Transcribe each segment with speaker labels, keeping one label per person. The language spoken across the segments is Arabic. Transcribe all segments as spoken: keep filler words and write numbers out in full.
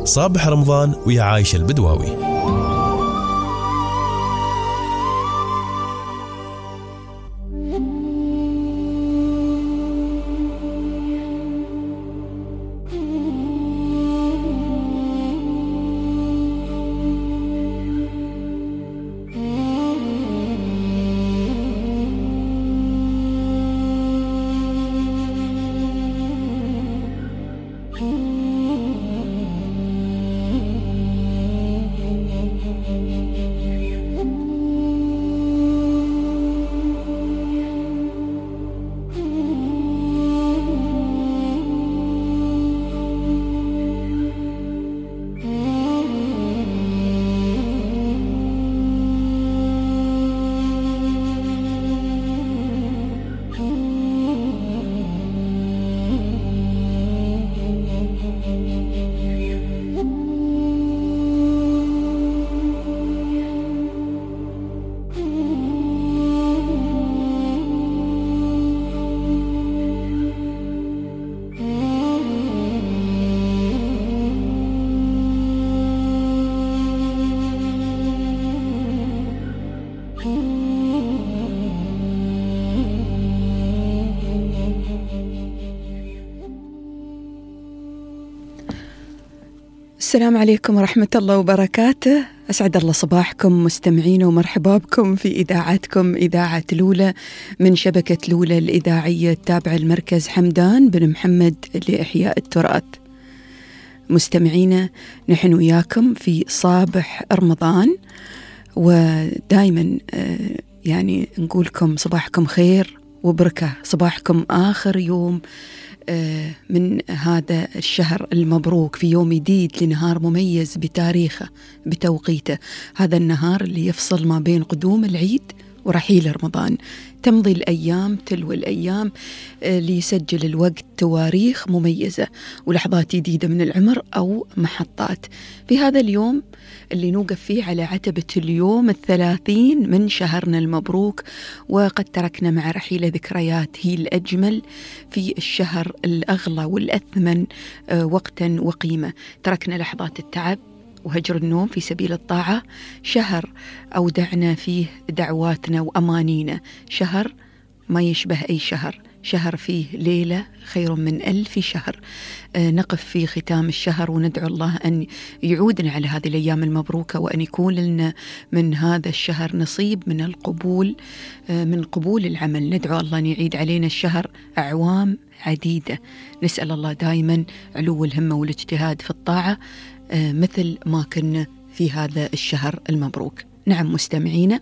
Speaker 1: صابح رمضان ويا عايشة البدواوي.
Speaker 2: السلام عليكم ورحمة الله وبركاته. أسعد الله صباحكم مستمعين ومرحبا بكم في إذاعتكم إذاعة لولة من شبكة لولة الإذاعية التابعة لمركز حمدان بن محمد لإحياء التراث. مستمعينا، نحن وياكم في صابح رمضان، ودائما يعني نقولكم صباحكم خير وبركة، صباحكم آخر يوم من هذا الشهر المبروك، في يوم جديد لنهار مميز بتاريخه بتوقيته. هذا النهار اللي يفصل ما بين قدوم العيد ورحيل رمضان. تمضي الأيام تلو الأيام ليسجل الوقت تواريخ مميزة ولحظات جديدة من العمر أو محطات. في هذا اليوم اللي نوقف فيه على عتبة اليوم الثلاثين من شهرنا المبروك، وقد تركنا مع رحيل ذكريات هي الأجمل في الشهر الأغلى والأثمن وقتا وقيمة. تركنا لحظات التعب وهجر النوم في سبيل الطاعة، شهر أودعنا فيه دعواتنا وأمانينا، شهر ما يشبه أي شهر، شهر فيه ليلة خير من ألف شهر. آه نقف في ختام الشهر وندعو الله أن يعودنا على هذه الأيام المبروكة، وأن يكون لنا من هذا الشهر نصيب من القبول، آه من قبول العمل. ندعو الله أن يعيد علينا الشهر أعوام عديدة. نسأل الله دائما علو الهمة والاجتهاد في الطاعة، آه مثل ما كنا في هذا الشهر المبروك. نعم مستمعينا،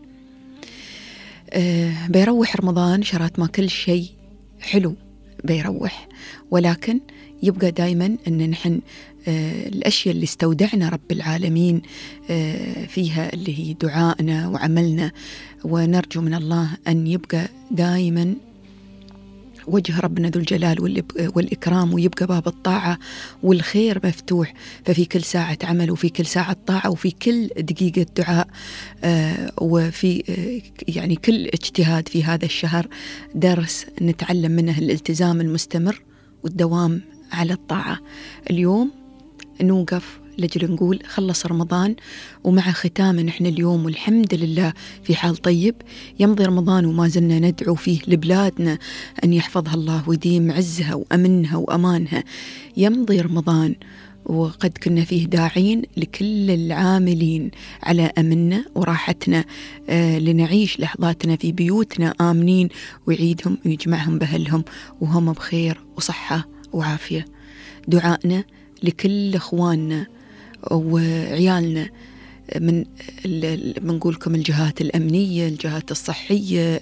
Speaker 2: آه بيروح رمضان شرات ما كل شيء حلو بيروح، ولكن يبقى دايما أن نحن آه الأشياء اللي استودعنا رب العالمين آه فيها اللي هي دعائنا وعملنا، ونرجو من الله أن يبقى دايما وجه ربنا ذو الجلال والإكرام، ويبقى باب الطاعة والخير مفتوح. ففي كل ساعة عمل وفي كل ساعة طاعة وفي كل دقيقة دعاء آه وفي آه يعني كل اجتهاد في هذا الشهر درس نتعلم منه الالتزام المستمر والدوام على الطاعة. اليوم نوقف لجل نقول خلص رمضان، ومع ختامه نحن اليوم والحمد لله في حال طيب. يمضي رمضان وما زلنا ندعو فيه لبلادنا أن يحفظها الله ويديم عزها وأمنها وأمانها. يمضي رمضان وقد كنا فيه داعين لكل العاملين على أمننا وراحتنا، آه لنعيش لحظاتنا في بيوتنا آمنين، ويعيدهم ويجمعهم بأهلهم وهم بخير وصحة وعافية. دعائنا لكل إخواننا وعيالنا من بنقولكم الجهات الأمنية، الجهات الصحية،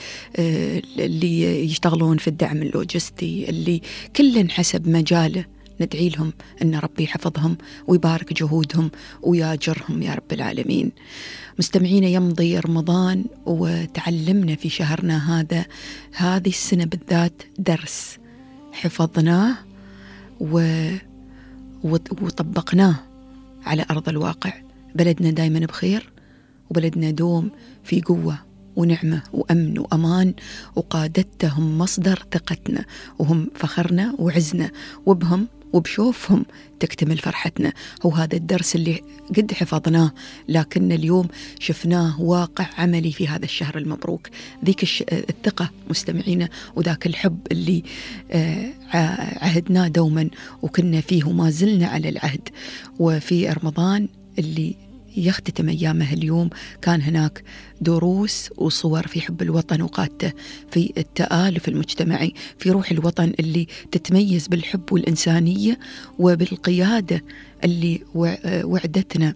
Speaker 2: اللي يشتغلون في الدعم اللوجستي، اللي كل حسب مجاله، ندعي لهم أن ربي يحفظهم ويبارك جهودهم وياجرهم يا رب العالمين. مستمعين، يمضي رمضان وتعلمنا في شهرنا هذا هذه السنة بالذات درس حفظناه و وطبقناه على أرض الواقع. بلدنا دايما بخير، وبلدنا دوم في قوة ونعمة وأمن وأمان، وقادتهم مصدر ثقتنا وهم فخرنا وعزنا، وبهم وبشوفهم تكتمل فرحتنا. هو هذا الدرس اللي قد حفظناه، لكن اليوم شفناه واقع عملي في هذا الشهر المبروك. ذيك الش... الثقة مستمعينا، وذاك الحب اللي آه عهدناه دوما وكنا فيه وما زلنا على العهد. وفي رمضان اللي يختتم أيامه اليوم كان هناك دروس وصور في حب الوطن وقادته، في التآلف المجتمعي، في روح الوطن اللي تتميز بالحب والإنسانية وبالقيادة اللي وعدتنا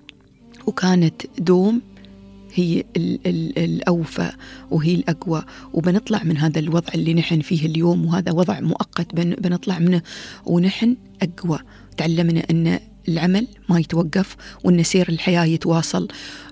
Speaker 2: وكانت دوم هي ال ال الأوفى وهي الأقوى. وبنطلع من هذا الوضع اللي نحن فيه اليوم، وهذا وضع مؤقت بن بنطلع منه ونحن أقوى. تعلمنا أن العمل ما يتوقف وأن سير الحياة يتواصل.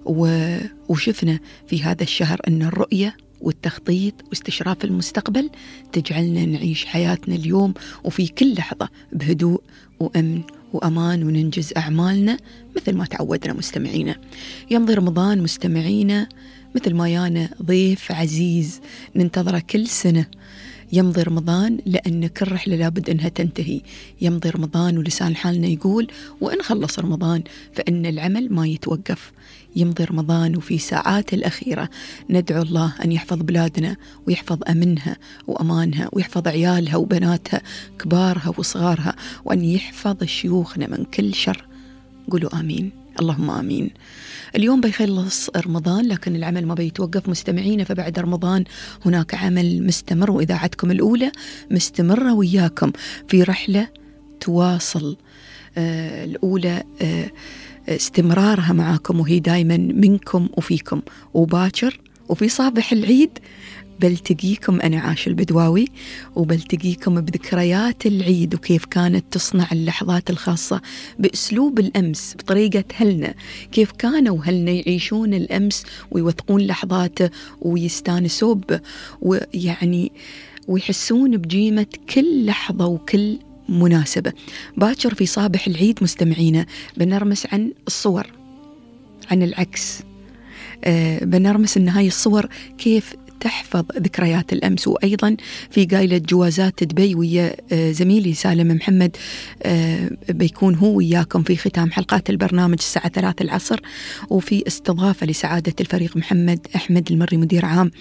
Speaker 2: وشفنا في هذا الشهر أن الرؤية والتخطيط واستشراف المستقبل تجعلنا نعيش حياتنا اليوم وفي كل لحظة بهدوء وأمن وأمان، وننجز أعمالنا مثل ما تعودنا. مستمعينا، يمضي رمضان مستمعينا مثل ما يانا ضيف عزيز ننتظره كل سنة. يمضي رمضان لأن كل رحلة لابد أنها تنتهي. يمضي رمضان ولسان حالنا يقول وإن خلص رمضان فإن العمل ما يتوقف. يمضي رمضان وفي ساعات الأخيرة ندعو الله أن يحفظ بلادنا ويحفظ أمنها وأمانها ويحفظ عيالها وبناتها كبارها وصغارها، وأن يحفظ شيوخنا من كل شر. قولوا آمين، اللهم آمين. اليوم بيخلص رمضان لكن العمل ما بيتوقف مستمعين، فبعد رمضان هناك عمل مستمر، وإذاعتكم الأولى مستمرة وياكم في رحلة تواصل. آه الأولى آه استمرارها معاكم، وهي دايما منكم وفيكم. وباكر وفي صباح العيد بلتقيكم أنا عاش البدواوي، وبلتقيكم بذكريات العيد وكيف كانت تصنع اللحظات الخاصة بأسلوب الأمس، بطريقة هلنا، كيف كانوا هلنا يعيشون الأمس ويوثقون لحظاته ويستانسوا به، ويعني ويحسون بجيمة كل لحظة وكل مناسبة. باكر في صباح العيد مستمعينا بنرمس عن الصور، عن العكس. آه بنرمس أن هاي الصور كيف تحفظ ذكريات الأمس. وأيضا في قايلة جوازات دبي ويا زميلي سالم محمد بيكون هو وياكم في ختام حلقات البرنامج الساعة ثلاثة العصر، وفي استضافة لسعادة الفريق محمد أحمد المري مدير عام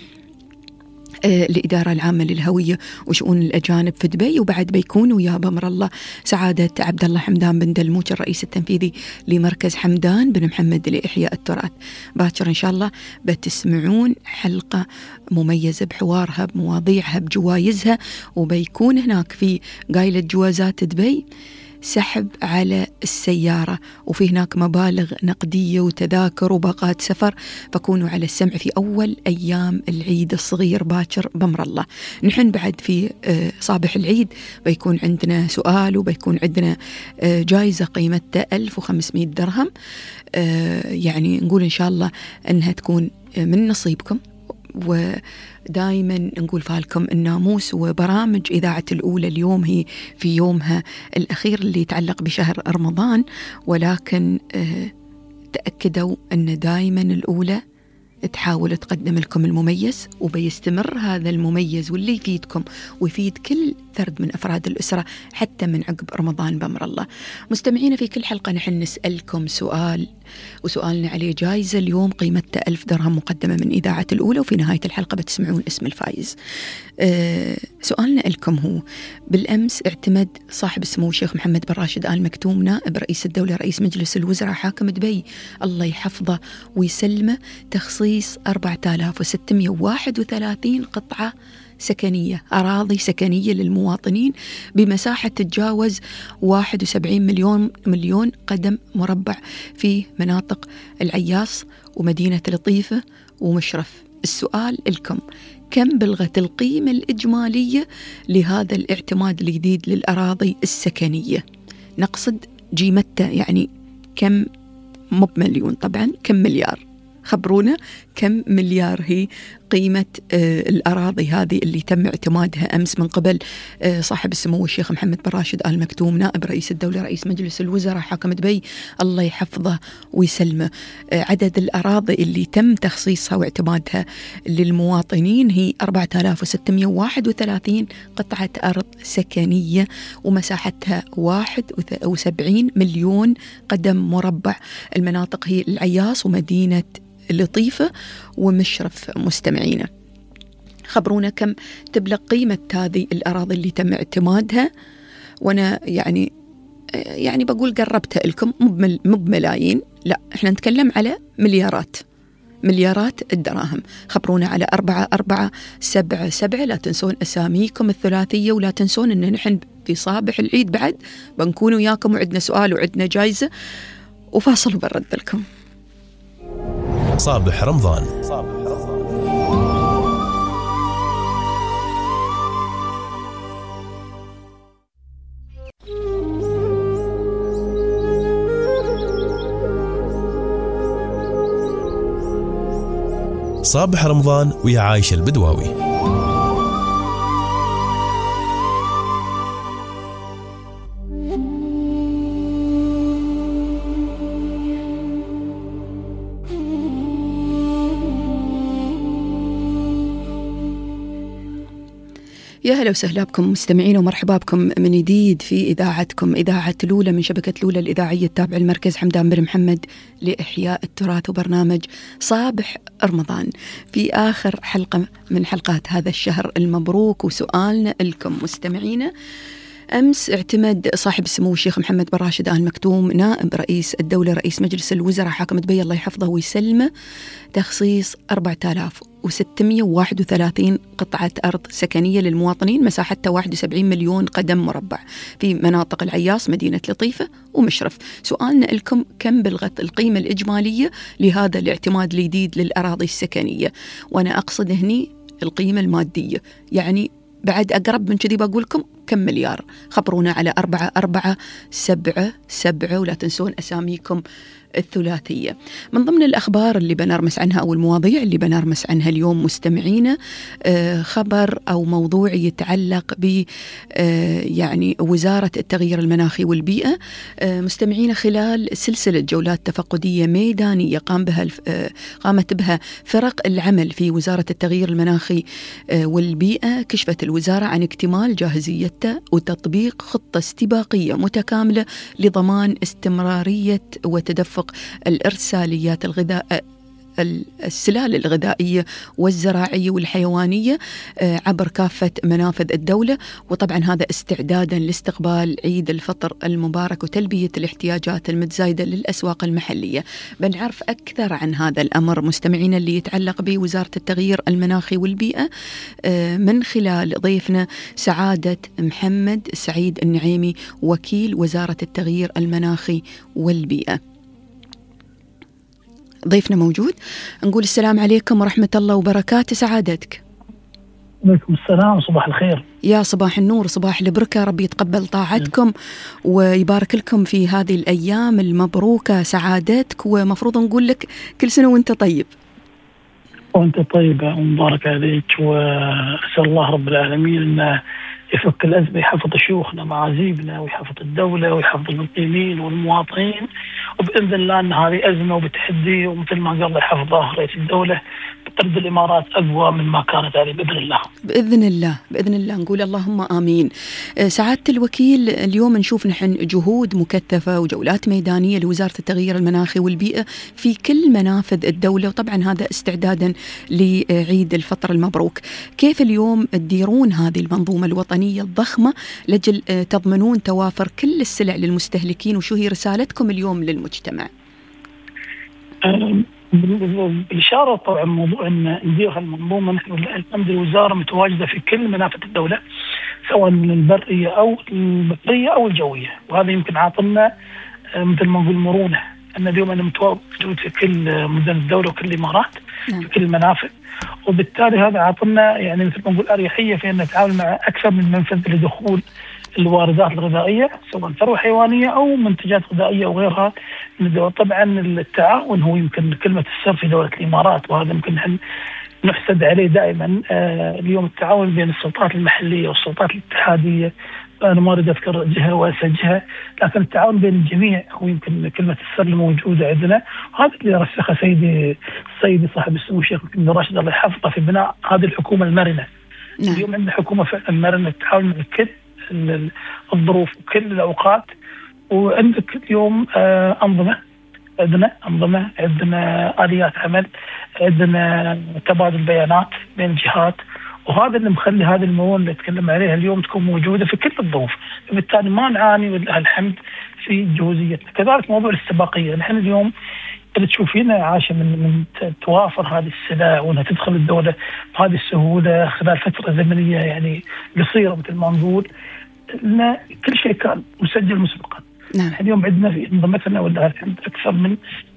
Speaker 2: الإدارة العامة للهوية وشؤون الأجانب في دبي، وبعد بيكون ويا بأمر الله سعادة عبد الله حمدان بن دلموج الرئيس التنفيذي لمركز حمدان بن محمد لإحياء التراث. باكر إن شاء الله بتسمعون حلقة مميزة بحوارها بمواضيعها بجوائزها، وبيكون هناك في قايلة جوازات دبي سحب على السيارة، وفي هناك مبالغ نقدية وتذاكر وباقات سفر، فكونوا على السمع في أول أيام العيد الصغير باكر بأمر الله. نحن بعد في صباح العيد بيكون عندنا سؤال، وبيكون عندنا جائزة قيمتها ألف وخمسمائة درهم، يعني نقول إن شاء الله أنها تكون من نصيبكم. ودائما نقول فالكم الناموس وبرامج إذاعة الأولى اليوم هي في يومها الأخير اللي يتعلق بشهر رمضان، ولكن تأكدوا أن دائما الأولى تحاول تقدم لكم المميز، وبيستمر هذا المميز واللي يفيدكم ويفيد كل فرد من أفراد الأسرة حتى من عقب رمضان بأمر الله. مستمعين، في كل حلقة نحن نسألكم سؤال، وسؤالنا عليه جائزة اليوم قيمتها ألف درهم مقدمة من إذاعة الأولى، وفي نهاية الحلقة بتسمعون اسم الفائز. أه سؤالنا لكم هو: بالأمس اعتمد صاحب السمو الشيخ محمد بن راشد آل مكتوم نائب رئيس الدولة رئيس مجلس الوزراء حاكم دبي الله يحفظه ويسلمه تخصيص أربعة آلاف وستمائة وواحد وثلاثين قطعة سكنية، أراضي سكنية للمواطنين بمساحة تتجاوز واحد وسبعين مليون مليون قدم مربع في مناطق العياص ومدينة لطيفة ومشرف. السؤال لكم: كم بلغت القيمة الإجمالية لهذا الاعتماد الجديد للأراضي السكنية؟ نقصد جيمتها، يعني كم، مو بمليون طبعا، كم مليار؟ خبرونا كم مليار هي قيمة الأراضي هذه اللي تم اعتمادها أمس من قبل صاحب السمو الشيخ محمد بن راشد آل مكتوم نائب رئيس الدولة رئيس مجلس الوزراء حاكم دبي الله يحفظه ويسلمه. عدد الأراضي اللي تم تخصيصها واعتمادها للمواطنين هي أربعة آلاف وستمائة وواحد وثلاثين قطعة أرض سكنية ومساحتها واحد وسبعين مليون قدم مربع. المناطق هي العياص ومدينة لطيفة ومشرف. مستمعينا خبرونا كم تبلغ قيمة هذه الأراضي اللي تم اعتمادها، وأنا يعني يعني بقول قربتها لكم مو بملايين، لا احنا نتكلم على مليارات مليارات الدراهم. خبرونا على أربعة أربعة سبعة سبعة. لا تنسون أساميكم الثلاثية، ولا تنسون أن نحن في صباح العيد بعد بنكون وياكم وعندنا سؤال وعندنا جايزة وفاصل وبرد لكم.
Speaker 1: صباح رمضان. صباح رمضان ويا عايشة البدواوي.
Speaker 2: يا هلا وسهلا بكم مستمعين ومرحبا بكم من جديد في إذاعتكم إذاعة لولة من شبكة لولة الإذاعية التابعة للمركز حمدان بن محمد لإحياء التراث، وبرنامج صباح رمضان في آخر حلقة من حلقات هذا الشهر المبروك. وسؤالنا لكم مستمعين، أمس اعتمد صاحب السمو الشيخ محمد بن راشد آل مكتوم نائب رئيس الدولة رئيس مجلس الوزراء حاكم دبي الله يحفظه ويسلمه تخصيص أربعة آلاف وستمائة وواحد وثلاثين قطعة أرض سكنية للمواطنين مساحتها واحد وسبعين مليون قدم مربع في مناطق العياص مدينة لطيفة ومشرف. سؤالنا لكم كم بلغت القيمة الإجمالية لهذا الاعتماد الجديد للأراضي السكنية؟ وأنا أقصد هني القيمة المادية، يعني بعد أقرب من كذي بقول لكم كم مليار. خبرونا على أربعة أربعة سبعة سبعة، ولا تنسون أساميكم الثلاثية. من ضمن الأخبار اللي بنرمس عنها أو المواضيع اللي بنرمس عنها اليوم مستمعينا خبر أو موضوع يتعلق ب يعني وزارة التغيير المناخي والبيئة. مستمعينا خلال سلسلة جولات تفقدية ميدانية قام بها قامت بها فرق العمل في وزارة التغيير المناخي والبيئة، كشفت الوزارة عن اكتمال جاهزيتها وتطبيق خطة استباقية متكاملة لضمان استمرارية وتدفق الإرساليات الغذاء السلال الغذائية والزراعية والحيوانية عبر كافة منافذ الدولة، وطبعا هذا استعدادا لاستقبال عيد الفطر المبارك وتلبية الاحتياجات المتزايدة للأسواق المحلية. بنعرف أكثر عن هذا الأمر مستمعينا اللي يتعلق بوزارة التغيير المناخي والبيئة من خلال ضيفنا سعادة محمد سعيد النعيمي وكيل وزارة التغيير المناخي والبيئة. ضيفنا موجود، نقول السلام عليكم ورحمة الله وبركاته. سعادتك.
Speaker 3: عليكم السلام، صباح الخير.
Speaker 2: يا صباح النور، صباح البركة، ربي يتقبل طاعتكم ويبارك لكم في هذه الأيام المبروكة سعادتك، ومفروض نقول لك كل سنة وانت طيب.
Speaker 3: وانت طيبة ومبارك عليك، وأسأل الله رب العالمين أن يفك الأزمة، يحفظ شيوخنا معازيبنا ويحفظ الدولة ويحفظ المقيمين والمواطنين، وبإذن الله أن هذه أزمة وبتحدي، ومثل ما قال يحفظه رئيس الدولة بترد الإمارات أقوى مما كانت عليه بإذن الله.
Speaker 2: بإذن الله بإذن الله نقول اللهم آمين. سعادة الوكيل، اليوم نشوف نحن جهود مكثفة وجولات ميدانية لوزارة التغيير المناخي والبيئة في كل منافذ الدولة، وطبعا هذا استعدادا لعيد الفطر المبروك. كيف اليوم تديرون هذه المنظومة الوطنية الضخمة لجل تضمنون توافر كل السلع للمستهلكين، وشو هي رسالتكم اليوم للمجتمع؟
Speaker 3: بالإشارة طبعا موضوع أن ندير هالمنظومة، نحن الحمد لله الوزارة متواجدة في كل منافذ الدولة سواء من البرية أو البحرية أو الجوية، وهذا يمكن عاطلنا مثل ما نقول مرونة، أن اليوم أنا متواجد في كل مدن الدولة وكل الإمارات في كل المنافذ، وبالتالي هذا عاطلنا يعني مثل ما نقول أريحية في أن نتعامل مع أكثر من منفذ لدخول الواردات الغذائية سواء ثروة حيوانية أو منتجات غذائية وغيرها من الدول. طبعا التعاون هو يمكن كلمة السر في دولة الإمارات، وهذا يمكن نحن نحسد عليه دائما. آه اليوم التعاون بين السلطات المحلية والسلطات الاتحادية، أنا ما أريد أذكر جهة وأسجها، لكن التعاون بين الجميع هو يمكن كلمة السر الموجودة عندنا. هذا اللي رسخه سيدي سيدي صاحب السمو الشيخ بن راشد الله يحفظه في بناء هذه الحكومة المرنة. نعم. اليوم عندنا حكومة فعلا مرنة تتعاون مع كل الظروف وكل الأوقات، وعندك اليوم آه أنظمة، عندنا أنظمة، عندنا آليات عمل، عندنا تبادل بيانات بين الجهات، وهذا اللي مخلي هذه المواد اللي نتكلم عليها اليوم تكون موجودة في كل الظروف، فبالتالي ما نعاني ولله الحمد في جهوزيتنا. كذلك موضوع الاستباقية، نحن اليوم اللي تشوفينا عاشة من من توافر هذه السلع وانها تدخل الدولة بهذه السهولة خلال فترة زمنية يعني قصيرة مثل ما نقول، ان كل شيء كان مسجل مسبقا. نعم. اليوم عندنا في انظمتنا ولله الحمد اكثر من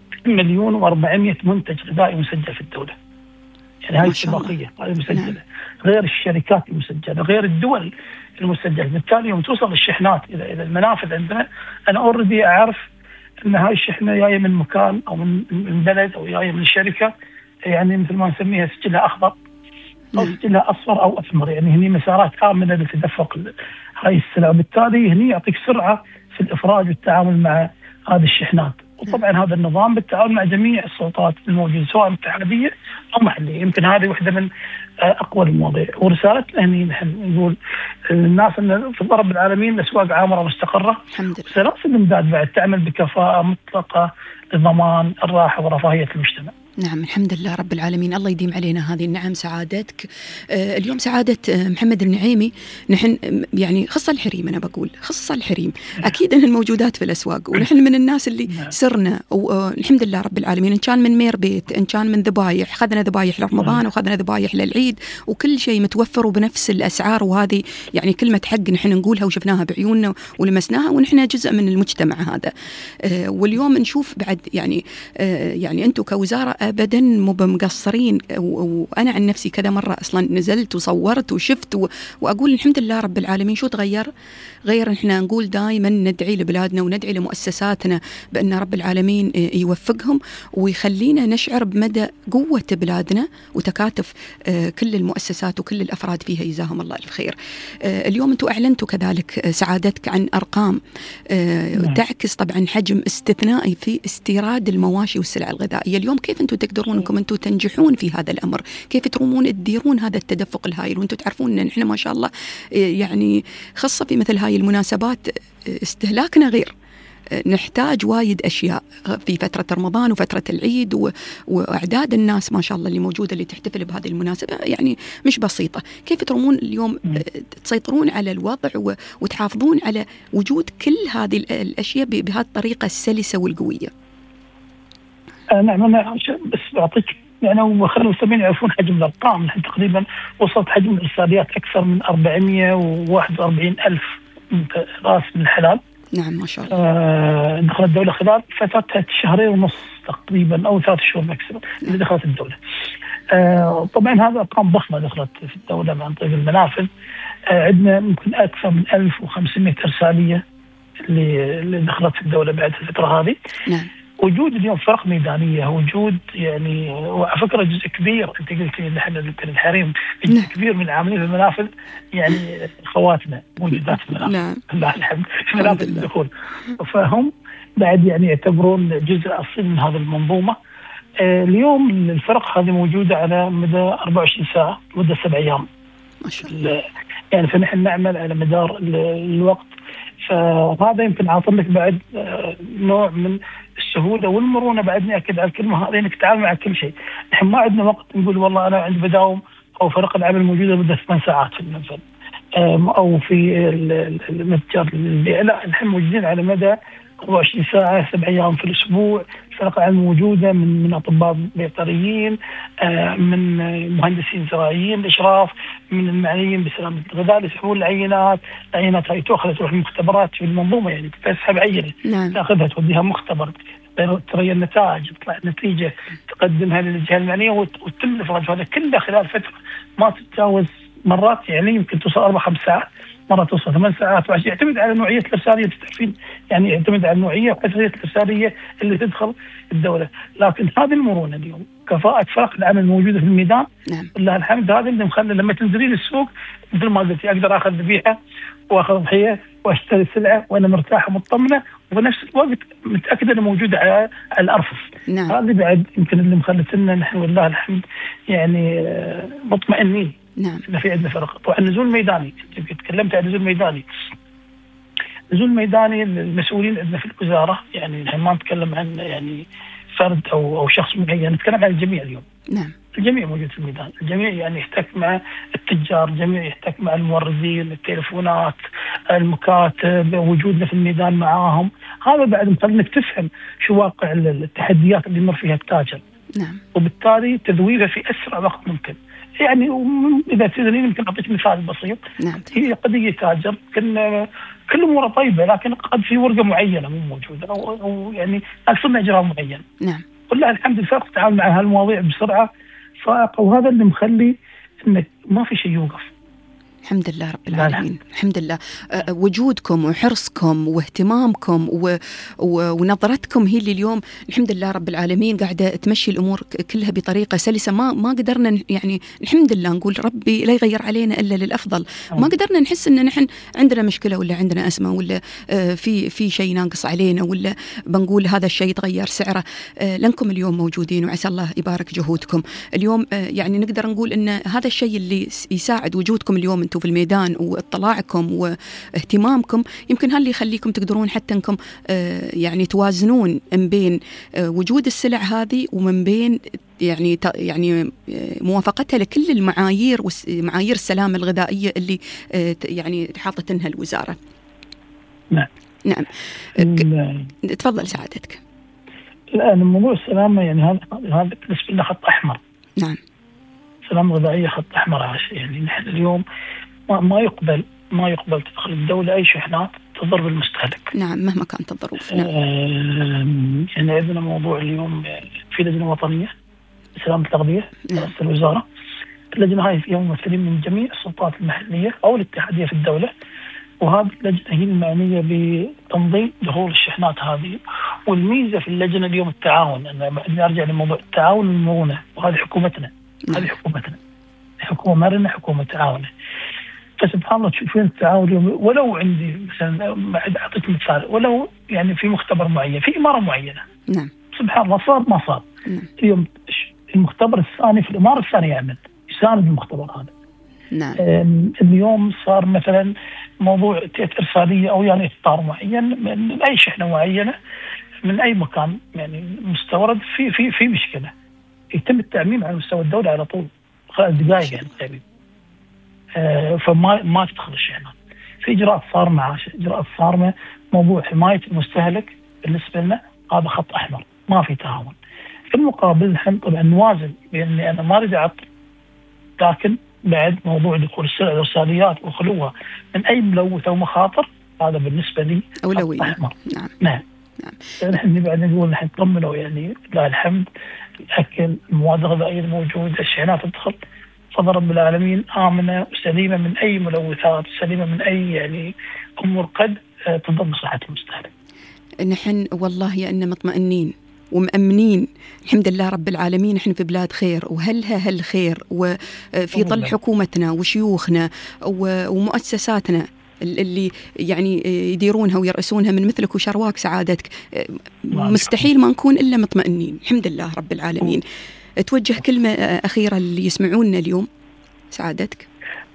Speaker 3: مليون وأربعمية منتج غذائي مسجل في الدولة. يعني هاي السباقية هذه مسجلة. نعم. غير الشركات المسجلة، غير الدول المسجلة. بالتالي يوم توصل الشحنات إلى إلى المنافذ عندنا، أنا أوردي أعرف أن هاي الشحنة جاية من مكان أو من من بلد أو جاية من شركة، يعني مثل ما نسميها سجلها أخضر أو سجلها أصفر أو أسمر، يعني هني مسارات آمنة لتدفق هاي السلع. بالتالي هني يعطيك سرعة في الإفراج والتعامل مع هذه الشحنات. وطبعا هذا النظام بالتعاون مع جميع السلطات الموجودة سواء اتحادية أو محلية. يمكن هذه واحدة من أقوى المواضيع. ورسالتنا هني نحن نقول الناس أن في رب العالمين الأسواق عامرة مستقرة، سلاسل الإمداد بعد تعمل بكفاءة مطلقة لضمان الراحة ورفاهية المجتمع.
Speaker 2: نعم الحمد لله رب العالمين، الله يديم علينا هذه النعم. سعادتك آه اليوم سعادة آه محمد النعيمي، نحن يعني خصة الحريم، أنا بقول خصة الحريم أكيد أن الموجودات في الأسواق، ونحن من الناس اللي سرنا والحمد لله رب العالمين، إن كان من مير بيت، إن كان من ذبايح، خذنا ذبايح لرمضان وخذنا ذبايح للعيد، وكل شيء متوفر وبنفس الأسعار. وهذه يعني كلمة حق نحن نقولها وشفناها بعيوننا ولمسناها، ونحن جزء من المجتمع هذا. آه واليوم نشوف بعد يعني آه يعني أنتم كوزارة أبدا مو بمقصرين. وأنا عن نفسي كذا مرة أصلا نزلت وصورت وشفت و... وأقول الحمد لله رب العالمين. شو تغير؟ غير إحنا نقول دائما ندعي لبلادنا وندعي لمؤسساتنا بأن رب العالمين يوفقهم ويخلينا نشعر بمدى قوة بلادنا وتكاتف كل المؤسسات وكل الأفراد فيها، جزاهم الله الف خير. اليوم أنتم أعلنتوا كذلك سعادتك عن أرقام تعكس طبعا حجم استثنائي في استيراد المواشي والسلع الغذائية. اليوم كيف أنتم تقدرون أنكم أنتم تنجحون في هذا الأمر؟ كيف ترومون تديرون هذا التدفق الهائل وأنتم تعرفون أن نحن ما شاء الله يعني خاصة في مثل هاي المناسبات استهلاكنا غير، نحتاج وايد أشياء في فترة رمضان وفترة العيد، وأعداد الناس ما شاء الله اللي موجودة اللي تحتفل بهذه المناسبة يعني مش بسيطة. كيف ترومون اليوم تسيطرون على الوضع وتحافظون على وجود كل هذه الأشياء بهذه الطريقة السلسة والقوية؟
Speaker 3: نعم أنا بس بعطيك يعني وخلوا المستمعين يعرفون حجم الأرقام. نحن تقريبا وصلت حجم الإرساليات أكثر من أربعمية وواحد وأربعين ألف راس من الحلال.
Speaker 2: نعم ما شاء الله.
Speaker 3: آه دخلت الدولة خلال فترة شهرين ونص تقريبا أو ثلاث شهور ماكسيموم اللي دخلت الدولة. آه طبعا هذا أرقام ضخمة دخلت في الدولة عن طريق المنافذ. آه عندنا ممكن أكثر من ألف وخمسمائة إرسالية اللي اللي دخلت في الدولة بعد الفترة هذه. نعم. وجود اليوم فرق ميدانية، وجود يعني وعلى فكرة جزء كبير، أنت قلتي نحن يمكن الحريم جزء نعم. كبير من العاملين في المنافذ يعني خواتنا موجودات في المنافذ. نعم. الله الحمد في منافذ الدخول، فهم بعد يعني يعتبرون جزء أصيل من هذه المنظومة. آه اليوم الفرق هذه موجودة على مدى أربعة وعشرين ساعة مدة سبع أيام
Speaker 2: ما شاء الله.
Speaker 3: يعني فنحن نعمل على مدار الوقت، فهذا يمكن عاطل لك بعد نوع من السهولة والمرونة. بعد نأكد على الكلمة هذه إنك تتعامل مع كل شيء. نحن ما عندنا وقت نقول والله أنا عندي بداوم أو فرق العمل موجودة مدة ثمان ساعات في المنزل أو في المتجر للبيع، لا نحن موجودين على مدى أربعة وعشرين ساعة سبع أيام في الأسبوع. فرق العمل موجودة من من أطباء بيطريين، من مهندسين زراعيين الإشراف، من المعنيين بسلامة الغذاء اللي يسحبون العينات. العينات هاي تأخذ تروح المختبرات في المنظومة، يعني تسحب عينة نعم. تأخذها توديها مختبر، ترى النتائج، تطلع النتيجة تقدمها للجهة المعنية وتتم الإفراج. هذا كله خلال فترة ما تتجاوز مرات يعني يمكن توصل أربع خمس ساعات مرة توصل ثمان ساعات وعشان يعتمد على نوعية الإرسالية تعرفين يعني يعتمد على النوعية وحساسية الإرسالية اللي تدخل الدولة. لكن هذه المرونة اليوم كفاءة فرق العمل الموجودة في الميدان
Speaker 2: نعم.
Speaker 3: لله الحمد هذا اللي مخلي لما تنزلين السوق مثل ما قلتي أقدر أخذ ذبيحة وأخذ ضحية وأشتري السلعة وأنا مرتاحة ومطمنة وبنفس الوقت متأكدة أنها موجودة على الأرفف.
Speaker 2: نعم.
Speaker 3: هذا بعد يمكن اللي مخلتنا نحن والله الحمد يعني مطمئنين.
Speaker 2: نعم.
Speaker 3: إن في عندنا فرق. طبعا النزول الميداني أنت تكلمت عن النزول الميداني. النزول الميداني المسؤولين عندنا في الوزارة يعني نحن ما نتكلم عن يعني فرد أو أو شخص معين، نتكلم عن الجميع اليوم.
Speaker 2: نعم.
Speaker 3: الجميع موجود في الميدان، الجميع يعني يحتك مع التجار، الجميع يحتك مع الموردين، التليفونات، المكاتب، وجودنا في الميدان معاهم. هذا بعد مخلينك تفهم شو واقع التحديات اللي يمر فيها التاجر.
Speaker 2: نعم.
Speaker 3: وبالتالي تذويبه في أسرع وقت ممكن. يعني إذا تدرين يمكن أعطيك مثال بسيط.
Speaker 2: نعم.
Speaker 3: هي قضية تاجر كنا كل أموره طيبة لكن قد في ورقة معينة مو موجودة أو, أو يعني أقصد إجراء معين.
Speaker 2: نعم.
Speaker 3: والله الحمد لله فرق التعامل مع هالمواضيع بسرعة فائقة وهذا اللي مخلي إنك ما في شيء يوقف.
Speaker 2: الحمد لله رب العالمين. الحمد لله. أه وجودكم وحرصكم واهتمامكم و... و... ونظرتكم هي اللي اليوم الحمد لله رب العالمين قاعدة تمشي الأمور كلها بطريقة سلسة. ما ما قدرنا يعني الحمد لله نقول ربي لا يغير علينا إلا للأفضل. ما قدرنا نحس إن نحن عندنا مشكلة ولا عندنا أزمة ولا آه في في شيء ناقص علينا ولا بنقول هذا الشيء يتغير سعره. آه لأنكم اليوم موجودين وعسى الله يبارك جهودكم اليوم. آه يعني نقدر نقول إن هذا الشيء اللي يساعد وجودكم اليوم في الميدان واطلاعكم واهتمامكم يمكن هاللي يخليكم تقدرون حتى انكم آه يعني توازنون من بين آه وجود السلع هذه ومن بين يعني يعني موافقتها لكل المعايير ومعايير السلامة الغذائية اللي آه يعني حاطتنها الوزارة.
Speaker 3: نعم.
Speaker 2: نعم. تفضل سعادتك.
Speaker 3: الآن موضوع السلامة يعني هذا هذا بالنسبة لنا خط أحمر.
Speaker 2: نعم.
Speaker 3: سلامة غذائية خط أحمر عاش يعني نحن اليوم ما ما يقبل ما يقبل تدخل الدولة أي شحنات تضر بالمستهلك.
Speaker 2: نعم مهما كانت الظروف.
Speaker 3: نعم. آه يعني عندنا موضوع اليوم في لجنة وطنية سلامة التغذية رئاسة الوزارة. اللجنة هاي فيها ممثلين من جميع السلطات المحلية أو الاتحادية في الدولة وهذه اللجنة هي المعنية بتنظيم دخول الشحنات هذه. والميزة في اللجنة اليوم التعاون. أنا أرجع لموضوع التعاون والمرونة وهذه حكومتنا. هذه حكومتنا حكومة مرنة حكومة تعاونة. فسبحان الله تشوفين التعاون اليوم ولو عندي مثلا أعطيك مثال ولو يعني في مختبر معين في إمارة معينة.
Speaker 2: نعم.
Speaker 3: سبحان الله صار ما صار.
Speaker 2: نعم.
Speaker 3: اليوم المختبر الثاني في الإمارة الثانية يعمل يساند المختبر هذا.
Speaker 2: نعم.
Speaker 3: اليوم صار مثلا موضوع إرسالية أو يعني إفطار معين من أي شحنة معينة من أي مكان يعني مستورد في في في مشكلة يتم التعميم على مستوى الدولة على طول خلال دقائق يعني التعميم. آه فما ما تدخل الشحنات. في إجراءات صارمة عاش إجراءات صارمة موضوع حماية المستهلك بالنسبة لنا هذا خط أحمر ما في تعاون. في المقابل نحن طبعا نوازن بأني أنا ما أريد أعطل لكن بعد موضوع دخول السلع الإرساليات وخلوها من أي ملوث أو مخاطر هذا بالنسبة لي
Speaker 2: أولوية.
Speaker 3: أحمر.
Speaker 2: نعم.
Speaker 3: نعم. نعم. نحن بعد نقول نحن نطمنوا يعني لا الحمد الأكل المواد الغذائية الموجودة الشحنات تدخل فضل رب العالمين آمنة وسليمة من أي ملوثات سليمة من أي يعني أمور قد تضر بصحة المستهلك.
Speaker 2: نحن والله يا أننا مطمئنين ومأمنين الحمد لله رب العالمين. نحن في بلاد خير وهلها هالخير وفي ظل حكومتنا وشيوخنا ومؤسساتنا اللي يعني يديرونها ويرأسونها من مثلك وشرواك سعادتك. مستحيل ما نكون إلا مطمئنين الحمد لله رب العالمين. توجه كلمة أخيرة اللي يسمعوننا اليوم سعادتك.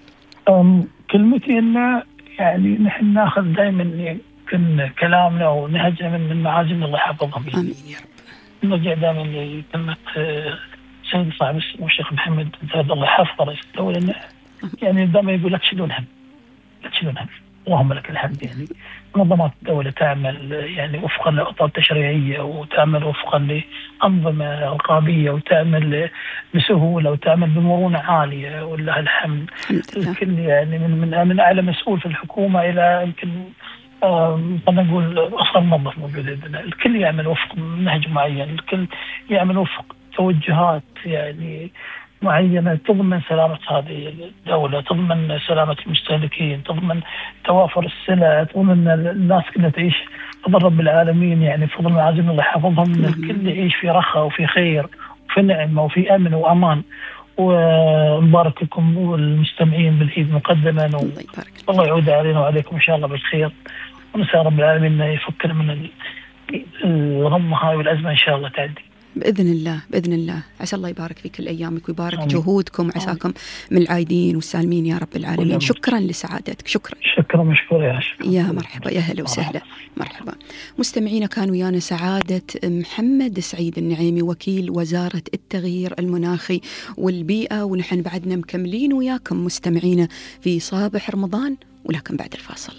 Speaker 3: كلمتي إن يعني نحن ناخذ دائما يمكن كلامنا ونهجنا من معازمنا الله يحفظهم.
Speaker 2: آمين يا رب.
Speaker 3: نرجع دائما لكلمة سيد صاحب الشيخ محمد زاد الله يحفظه رئيس الدولة يعني دائما يقول لك شيلون هم لا تشيلون هم اللهم لك الحمد. يعني منظمات الدولة تعمل يعني وفقا لأطر تشريعية وتعمل وفقا لأنظمة رقابية وتعمل بسهولة وتعمل بمرونة عالية والله الحمد. الكل يعني من من من أعلى مسؤول في الحكومة إلى يمكن خلينا نقول أصغر موظف موجود عندنا الكل يعمل وفق نهج معين الكل يعمل وفق توجهات يعني معينة تضمن سلامة هذه الدولة، تضمن سلامة المستهلكين، تضمن توافر السلع، تضمن الناس كلها تعيش فضل رب العالمين، يعني فضل العظيم الله يحفظهم، ان الكل يعيش في رخاء وفي خير وفي نعمة وفي أمن وأمان. ونبارك لكم والمستمعين بالعيد مقدما،
Speaker 2: الله يبارك،
Speaker 3: والله يعود علينا وعليكم إن شاء الله بالخير، ونسأل رب العالمين يفكر من الغمة هاي والأزمة إن شاء الله تعدي
Speaker 2: بإذن الله بإذن الله. عسى الله يبارك في كل أيامك ويبارك آمين. جهودكم، عساكم من العايدين والسالمين يا رب العالمين. آمين. شكرا لسعادتك. شكرا
Speaker 3: شكرا مشكور يا شكرا.
Speaker 2: يا مرحبا، يا هلا وسهلا، مرحبا. مستمعينا، كانوا ويانا سعادة محمد سعيد النعيمي، وكيل وزارة التغيير المناخي والبيئة، ونحن بعدنا مكملين وياكم مستمعينا في صباح رمضان، ولكن بعد الفاصل.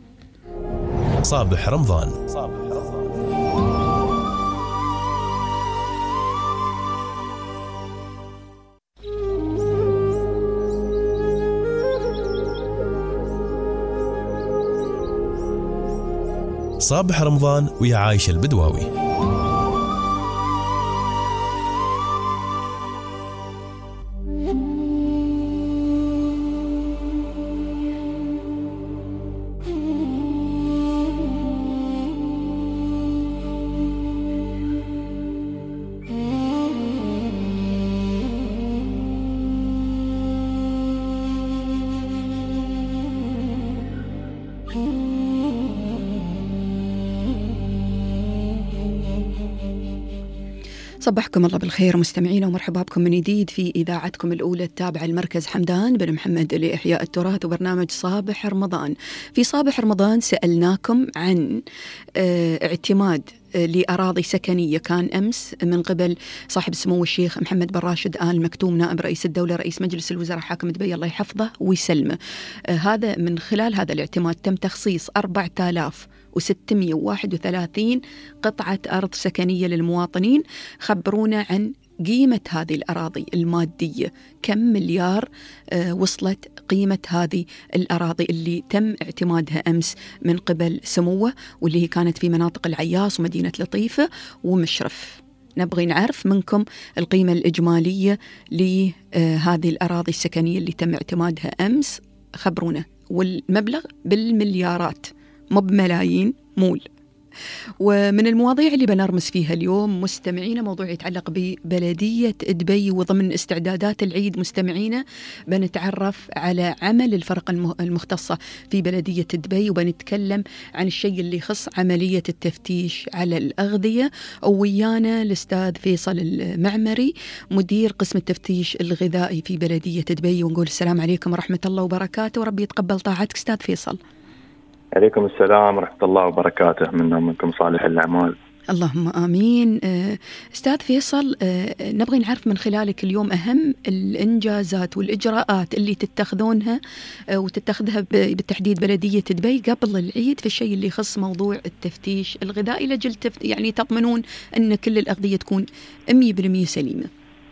Speaker 1: صباح رمضان. صباح رمضان ويا عايشة البدواوي.
Speaker 2: صبحكم الله بالخير مستمعينا، ومرحبا بكم من جديد في إذاعتكم الأولى التابعة لمركز حمدان بن محمد لإحياء التراث وبرنامج صباح رمضان. في صباح رمضان سألناكم عن اه اعتماد لأراضي سكنية كان أمس من قبل صاحب السمو الشيخ محمد بن راشد آل مكتوم نائب رئيس الدولة رئيس مجلس الوزراء حاكم دبي الله يحفظه ويسلمه. آه هذا من خلال هذا الاعتماد تم تخصيص أربعة آلاف وستمئة وواحد وثلاثين قطعة أرض سكنية للمواطنين. خبرونا عن قيمة هذه الأراضي المادية، كم مليار آه وصلت قيمة هذه الأراضي اللي تم اعتمادها أمس من قبل سموه، واللي هي كانت في مناطق العياص ومدينة لطيفة ومشرف. نبغي نعرف منكم القيمة الإجمالية لهذه الأراضي السكنية اللي تم اعتمادها أمس، خبرونا، والمبلغ بالمليارات مو بملايين مول. ومن المواضيع اللي بنرمس فيها اليوم مستمعينا موضوع يتعلق ببلدية دبي وضمن استعدادات العيد. مستمعينا بنتعرف على عمل الفرق المختصة في بلدية دبي، وبنتكلم عن الشيء اللي يخص عملية التفتيش على الأغذية. ويانا الأستاذ فيصل المعمري مدير قسم التفتيش الغذائي في بلدية دبي، ونقول السلام عليكم ورحمة الله وبركاته، وربي يتقبل طاعتك أستاذ فيصل.
Speaker 4: عليكم السلام ورحمة الله وبركاته، منا منكم صالح الأعمال.
Speaker 2: اللهم آمين. أستاذ فيصل، نبغي نعرف من خلالك اليوم أهم الإنجازات والإجراءات اللي تتخذونها وتتخذها بالتحديد بلدية دبي قبل العيد في الشيء اللي يخص موضوع التفتيش الغذائي لجل يعني تضمنون أن كل الأغذية تكون مية بالمية سليمة.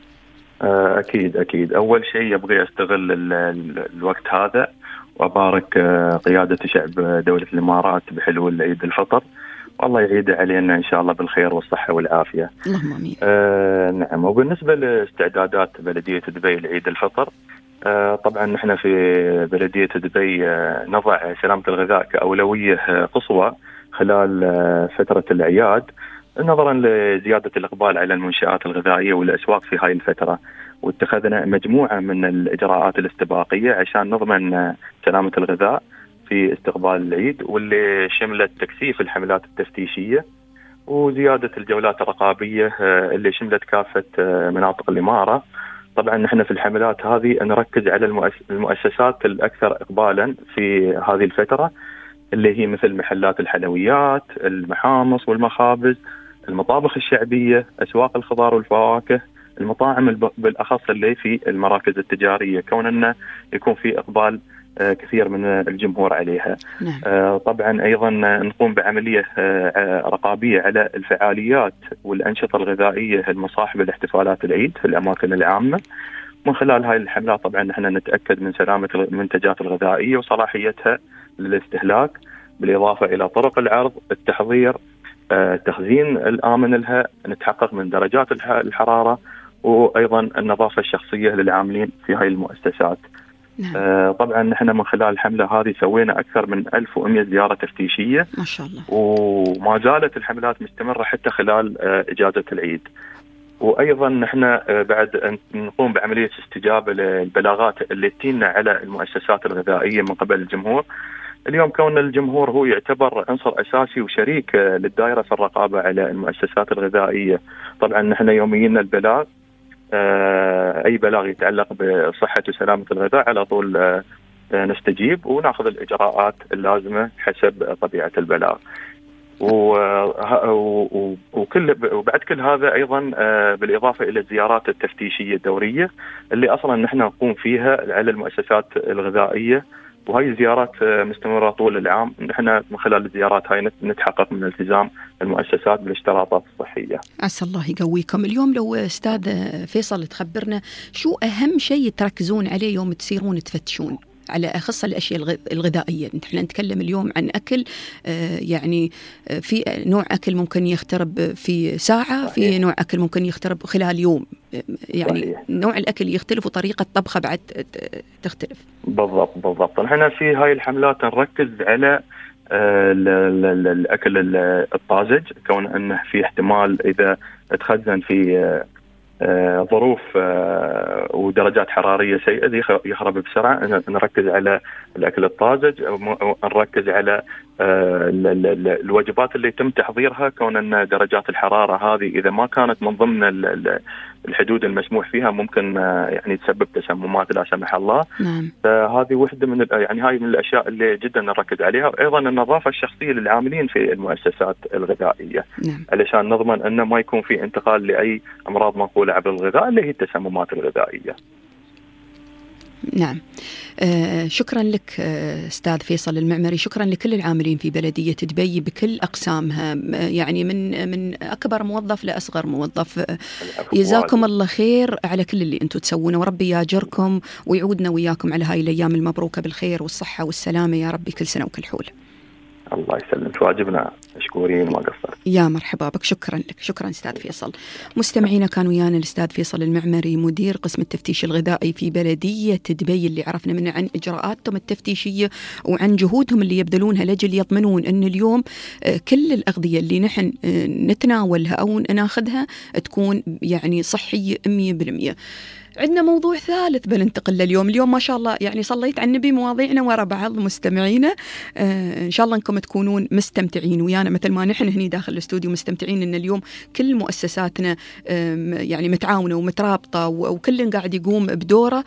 Speaker 4: أكيد أكيد. أول شيء أبغي أستغل الوقت هذا وأبارك قيادة شعب دولة الإمارات بحلول عيد الفطر، والله يعيد علينا إن شاء الله بالخير والصحة والعافية.
Speaker 2: اللهم آمين.
Speaker 4: آه نعم. وبالنسبة لاستعدادات بلدية دبي لعيد الفطر، آه طبعا نحن في بلدية دبي آه نضع سلامة الغذاء كأولوية قصوى خلال آه فترة الأعياد، نظرا لزيادة الإقبال على المنشآت الغذائية والأسواق في هاي الفترة، واتخذنا مجموعة من الإجراءات الاستباقية عشان نضمن سلامة الغذاء في استقبال العيد، واللي شملت تكثيف الحملات التفتيشية وزيادة الجولات الرقابية اللي شملت كافة مناطق الإمارة. طبعا نحن في الحملات هذه نركز على المؤسسات الأكثر إقبالا في هذه الفترة، اللي هي مثل محلات الحلويات، المحامص والمخابز، المطابخ الشعبية، أسواق الخضار والفواكه، المطاعم بالأخص اللي في المراكز التجارية، كون أنه يكون في إقبال كثير من الجمهور عليها.
Speaker 2: نعم.
Speaker 4: طبعا أيضا نقوم بعملية رقابية على الفعاليات والأنشطة الغذائية المصاحبة لاحتفالات العيد في الأماكن العامة. من خلال هاي الحملات طبعا نحن نتأكد من سلامة المنتجات الغذائية وصلاحيتها للاستهلاك، بالإضافة إلى طرق العرض، التحضير، التخزين الآمن لها، نتحقق من درجات الحرارة وأيضا النظافة الشخصية للعاملين في هاي المؤسسات.
Speaker 2: نعم.
Speaker 4: آه طبعا نحن من خلال الحملة هذه سوينا أكثر من ألف ومئة زيارة تفتيشية
Speaker 2: ما شاء الله،
Speaker 4: وما زالت الحملات مستمرة حتى خلال آه إجازة العيد. وأيضا نحن آه بعد نقوم بعملية استجابة للبلاغات اللي تجينا على المؤسسات الغذائية من قبل الجمهور. اليوم كون الجمهور هو يعتبر عنصر أساسي وشريك آه للدائرة في الرقابة على المؤسسات الغذائية. طبعا نحن يوميا البلاغ آه أي بلاغ يتعلق بصحة وسلامة الغذاء على طول آه نستجيب وناخذ الإجراءات اللازمة حسب طبيعة البلاغ. وكل وبعد كل هذا أيضا بالإضافة إلى الزيارات التفتيشية الدورية اللي أصلا نحن نقوم فيها على المؤسسات الغذائية، وهي الزيارات مستمرة طول العام. نحن من خلال الزيارات هاي نتحقق من التزام المؤسسات بالاشتراطات الصحية.
Speaker 2: عسى الله يقويكم. اليوم لو أستاذ فيصل تخبرنا شو أهم شيء تركزون عليه يوم تسيرون تفتشون على أخص الأشياء الغذائية؟ نحن نتكلم اليوم عن أكل آه يعني آه في نوع أكل ممكن يخترب في ساعة، صحيح. في نوع أكل ممكن يخترب خلال يوم، آه يعني صحيح. نوع الأكل يختلف وطريقة طبخه بعد تختلف.
Speaker 4: بالضبط بالضبط. نحن في هاي الحملات نركز على آه الأكل الطازج، كون أنه في احتمال إذا تخزن في آه آه ظروف آه ودرجات حرارية سيئة يخرب بسرعة. نركز على الأكل الطازج، نركز على آه الوجبات اللي يتم تحضيرها، كون أن درجات الحرارة هذه إذا ما كانت من ضمن الحدود المسموح فيها ممكن آه يعني تسبب تسممات لا سمح الله.
Speaker 2: نعم.
Speaker 4: فهذه واحدة من يعني هاي من الأشياء اللي جدا نركز عليها. وأيضا النظافة الشخصية للعاملين في المؤسسات الغذائية.
Speaker 2: نعم.
Speaker 4: علشان نضمن أنه ما يكون في انتقال لأي أمراض منقولة عبر الغذاء اللي هي التسممات الغذائية.
Speaker 2: نعم. آه شكرا لك آه أستاذ فيصل المعمري، شكرا لكل العاملين في بلدية دبي بكل أقسامها، آه يعني من من أكبر موظف لأصغر موظف. آه جزاكم الله خير على كل اللي أنتم تسوونه، وربي ياجركم ويعودنا وياكم على هاي الأيام المبروكة بالخير والصحة والسلامة يا ربي، كل سنة وكل حول.
Speaker 4: الله يسلمك، واجبنا مشكورين وما قصرت.
Speaker 2: يا مرحبا بك، شكرا لك. شكرا أستاذ فيصل. مستمعينا كان ويانا الأستاذ فيصل المعمري مدير قسم التفتيش الغذائي في بلدية دبي، اللي عرفنا منه عن إجراءاتهم التفتيشية وعن جهودهم اللي يبذلونها لأجل يضمنون أن اليوم كل الأغذية اللي نحن نتناولها أو ناخذها تكون يعني صحية مية بالمية. عندنا موضوع ثالث بننتقل لليوم. اليوم ما شاء الله يعني صليت على النبي مواضيعنا ورا بعض مستمعينا. آه إن شاء الله أنكم تكونون مستمتعين ويانا مثل ما نحن هني داخل الاستوديو مستمتعين إن اليوم كل مؤسساتنا آه يعني متعاونة ومترابطة وكل قاعد يقوم بدوره،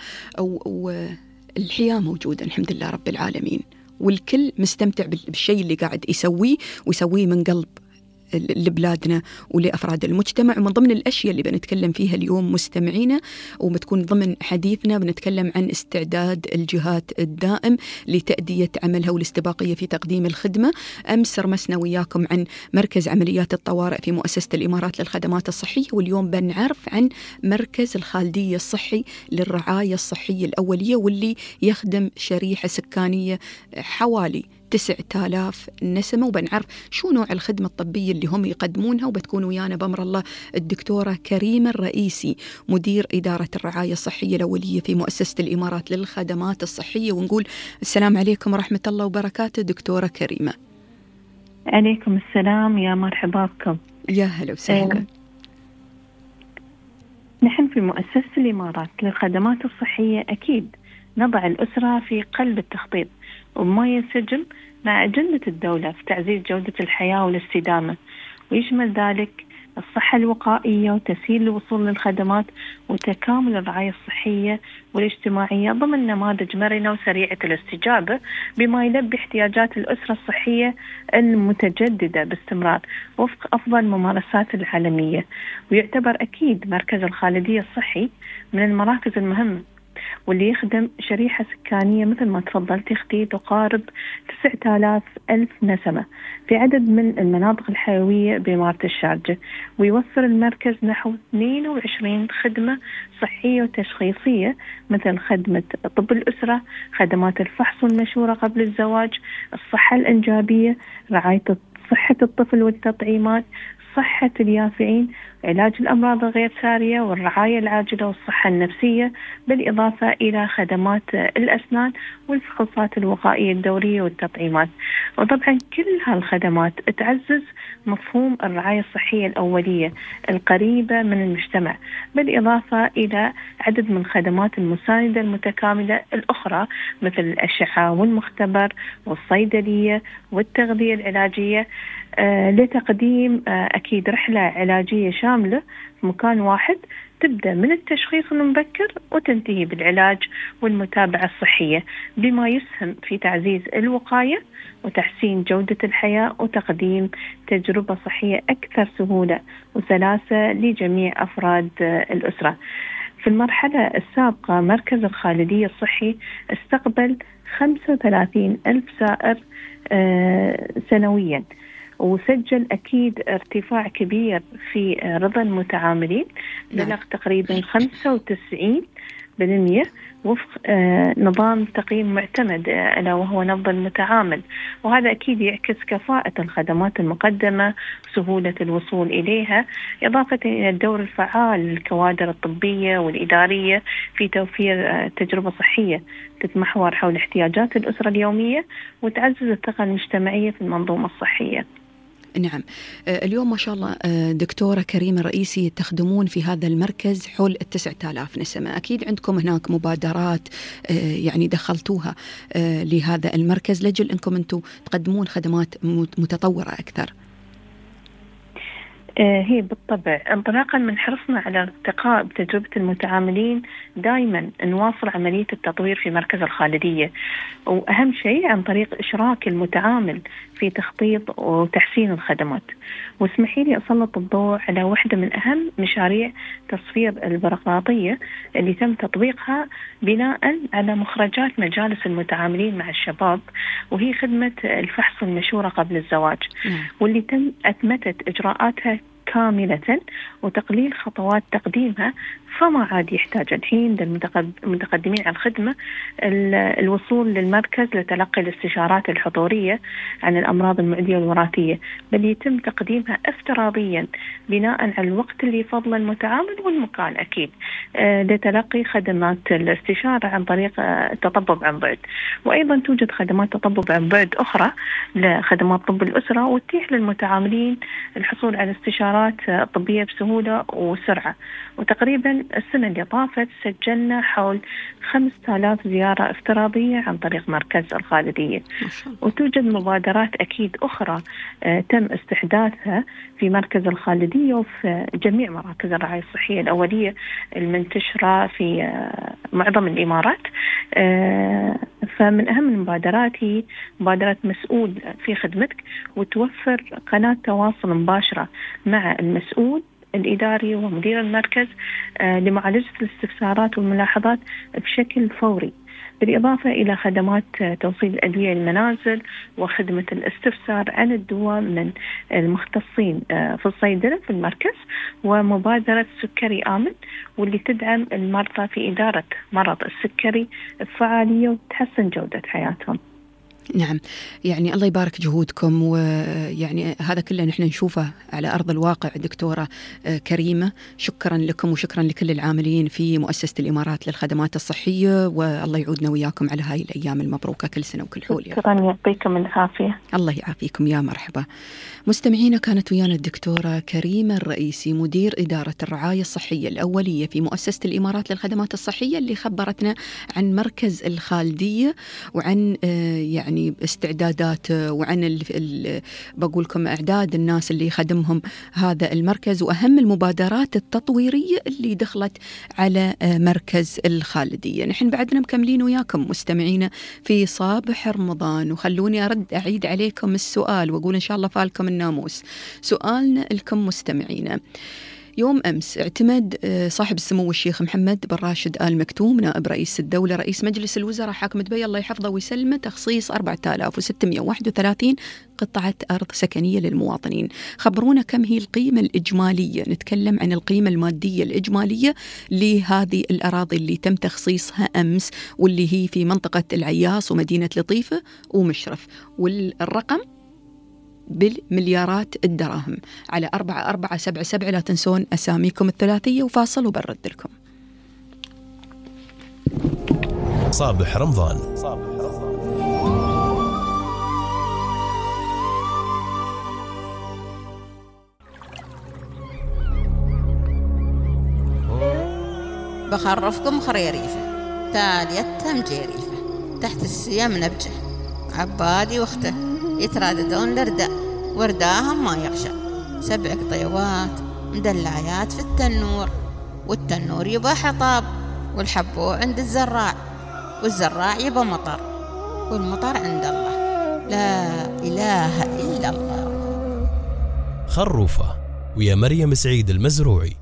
Speaker 2: والحياة موجودة الحمد لله رب العالمين، والكل مستمتع بالشيء اللي قاعد يسويه ويسويه من قلب لبلادنا ولأفراد المجتمع. ومن ضمن الأشياء اللي بنتكلم فيها اليوم مستمعينا وبتكون ضمن حديثنا بنتكلم عن استعداد الجهات الدائم لتأدية عملها والاستباقية في تقديم الخدمة. أمس رمسنا وياكم عن مركز عمليات الطوارئ في مؤسسة الإمارات للخدمات الصحية، واليوم بنعرف عن مركز الخالدية الصحي للرعاية الصحية الأولية، واللي يخدم شريحة سكانية حوالي تسعة آلاف نسمة، وبنعرف شو نوع الخدمة الطبية اللي هم يقدمونها. وبتكون ويانا بأمر الله الدكتورة كريمة الرئيسي مدير إدارة الرعاية الصحية الأولية في مؤسسة الإمارات للخدمات الصحية. ونقول السلام عليكم ورحمة الله وبركاته دكتورة كريمة.
Speaker 5: عليكم السلام، يا مرحبا بكم.
Speaker 2: يا هلا وسهلا.
Speaker 5: أه نحن في مؤسسة الإمارات للخدمات الصحية أكيد نضع الأسرة في قلب التخطيط وما ينسجم مع أجندة الدولة في تعزيز جودة الحياة والاستدامة، ويشمل ذلك الصحة الوقائية وتسهيل الوصول للخدمات وتكامل الرعاية الصحية والاجتماعية ضمن نماذج مرنة وسريعة الاستجابة بما يلبي احتياجات الأسرة الصحية المتجددة باستمرار وفق أفضل الممارسات العالمية. ويعتبر أكيد مركز الخالدية الصحي من المراكز المهمة واللي يخدم شريحة سكانية مثل ما تفضلت اختي تقارب تسعة آلاف ألف نسمة في عدد من المناطق الحيوية بإمارة الشارجة. ويوفر المركز نحو اثنين وعشرين خدمة صحية وتشخيصية مثل خدمة طب الأسرة، خدمات الفحص والمشورة قبل الزواج، الصحة الإنجابية، رعاية صحة الطفل والتطعيمات، صحة اليافعين، علاج الأمراض الغير سارية والرعاية العاجلة والصحة النفسية، بالإضافة إلى خدمات الأسنان والفحوصات الوقائية الدورية والتطعيمات. وطبعا كل هالخدمات تعزز مفهوم الرعاية الصحية الأولية القريبة من المجتمع، بالإضافة إلى عدد من الخدمات المساندة المتكاملة الأخرى مثل الأشعة والمختبر والصيدلية والتغذية العلاجية، آه لتقديم آه أكيد رحلة علاجية شاملة في مكان واحد، تبدأ من التشخيص المبكر وتنتهي بالعلاج والمتابعة الصحية، بما يسهم في تعزيز الوقاية وتحسين جودة الحياة وتقديم تجربة صحية أكثر سهولة وسلاسة لجميع أفراد الأسرة. في المرحلة السابقة مركز الخالدية الصحي استقبل خمسة وثلاثين ألف زائر سنويا، وسجل أكيد ارتفاع كبير في رضا المتعاملين، بلغ تقريبا خمسة وتسعين بالمئة وفق نظام تقييم معتمد ألا وهو نبض المتعامل. وهذا أكيد يعكس كفاءة الخدمات المقدمة، سهولة الوصول إليها، إضافة إلى الدور الفعال للكوادر الطبية والإدارية في توفير تجربة صحية تتمحور حول احتياجات الأسرة اليومية وتعزز الثقة المجتمعية في المنظومة الصحية.
Speaker 2: نعم، اليوم ما شاء الله دكتورة كريمة الرئيسي تخدمون في هذا المركز حول التسعة آلاف نسمة، أكيد عندكم هناك مبادرات يعني دخلتوها لهذا المركز لجل أنكم أنتم تقدمون خدمات متطورة أكثر.
Speaker 5: هي بالطبع انطلاقا من حرصنا على ارتقاء بتجربة المتعاملين، دائما نواصل عملية التطوير في مركز الخالدية، وأهم شيء عن طريق إشراك المتعامل في تخطيط وتحسين الخدمات. واسمحي لي أسلط الضوء على واحدة من أهم مشاريع تصفير البيروقراطية اللي تم تطبيقها بناء على مخرجات مجالس المتعاملين مع الشباب، وهي خدمة الفحص المشورة قبل الزواج، واللي تم أتمتت إجراءاتها كاملة وتقليل خطوات تقديمها، فما عاد يحتاج الحين للمتقدمين على الخدمة الوصول للمركز لتلقي الاستشارات الحضورية عن الأمراض المعدية والوراثية، بل يتم تقديمها افتراضيا بناء على الوقت اللي يفضل المتعامل والمكان أكيد لتلقي خدمات الاستشارة عن طريق التطبب عن بعد. وأيضا توجد خدمات تطبب عن بعد أخرى لخدمات طب الأسرة، وتتيح للمتعاملين الحصول على استشارات طبية بسهولة وسرعة. وتقريبا السنة اللي طافت سجلنا حول خمسة آلاف زيارة افتراضية عن طريق مركز الخالدية. وتوجد مبادرات أكيد أخرى آه تم استحداثها في مركز الخالدية وفي جميع مراكز الرعاية الصحية الأولية المنتشرة في آه معظم الإمارات. آه فمن أهم المبادرات هي مبادرة مسؤول في خدمتك، وتوفر قناة تواصل مباشرة مع المسؤول الإداري ومدير المركز آه لمعالجة الاستفسارات والملاحظات بشكل فوري، بالإضافة إلى خدمات توصيل الأدوية للمنازل وخدمة الاستفسار عن الدواء من المختصين آه في الصيدلة في المركز، ومبادرة سكري آمن واللي تدعم المرضى في إدارة مرض السكري بفعالية وتحسن جودة حياتهم.
Speaker 2: نعم، يعني الله يبارك جهودكم، ويعني هذا كله نحن نشوفه على أرض الواقع. دكتورة كريمة، شكرا لكم وشكرا لكل العاملين في مؤسسة الإمارات للخدمات الصحية، والله يعودنا وياكم على هاي الأيام المبروكة كل سنة وكل حول.
Speaker 5: شكرا، يعطيكم العافية.
Speaker 2: الله يعافيكم، يا مرحبا. مستمعينا، كانت ويانا الدكتورة كريمة الرئيسي مدير إدارة الرعاية الصحية الأولية في مؤسسة الإمارات للخدمات الصحية، اللي خبرتنا عن مركز الخالدية وعن يعني يعني استعدادات وعن ال ال بقولكم أعداد الناس اللي يخدمهم هذا المركز، وأهم المبادرات التطويرية اللي دخلت على مركز الخالدية. نحن بعدنا مكملين وياكم مستمعينا في صباح رمضان، وخلوني أرد أعيد عليكم السؤال وأقول إن شاء الله فالكم الناموس. سؤالنا لكم مستمعينا: يوم أمس اعتمد صاحب السمو الشيخ محمد بن راشد آل مكتوم نائب رئيس الدولة رئيس مجلس الوزراء حاكم دبي الله يحفظه ويسلمه تخصيص أربعة آلاف وستمئة وواحد وثلاثين قطعة أرض سكنية للمواطنين. خبرونا كم هي القيمة الإجمالية، نتكلم عن القيمة المادية الإجمالية لهذه الأراضي اللي تم تخصيصها أمس، واللي هي في منطقة العياص ومدينة لطيفة ومشرف، والرقم بالمليارات الدراهم. على أربعة أربعة سبعة سبعة لا تنسون أساميكم الثلاثية، وفاصل وبرد لكم.
Speaker 1: صابح رمضان.
Speaker 6: بخرفكم خريريفة تاليتها مجيريفة، تحت السيام نبجة عبادي واخته يتراددون لرداء، ورداهم ما يغشى، سبع قطيوات مدلعيات في التنور، والتنور يبا حطاب، والحبو عند الزراع، والزراع يبا مطر، والمطر عند الله، لا إله إلا الله.
Speaker 1: خروفة ويا مريم سعيد المزروعي.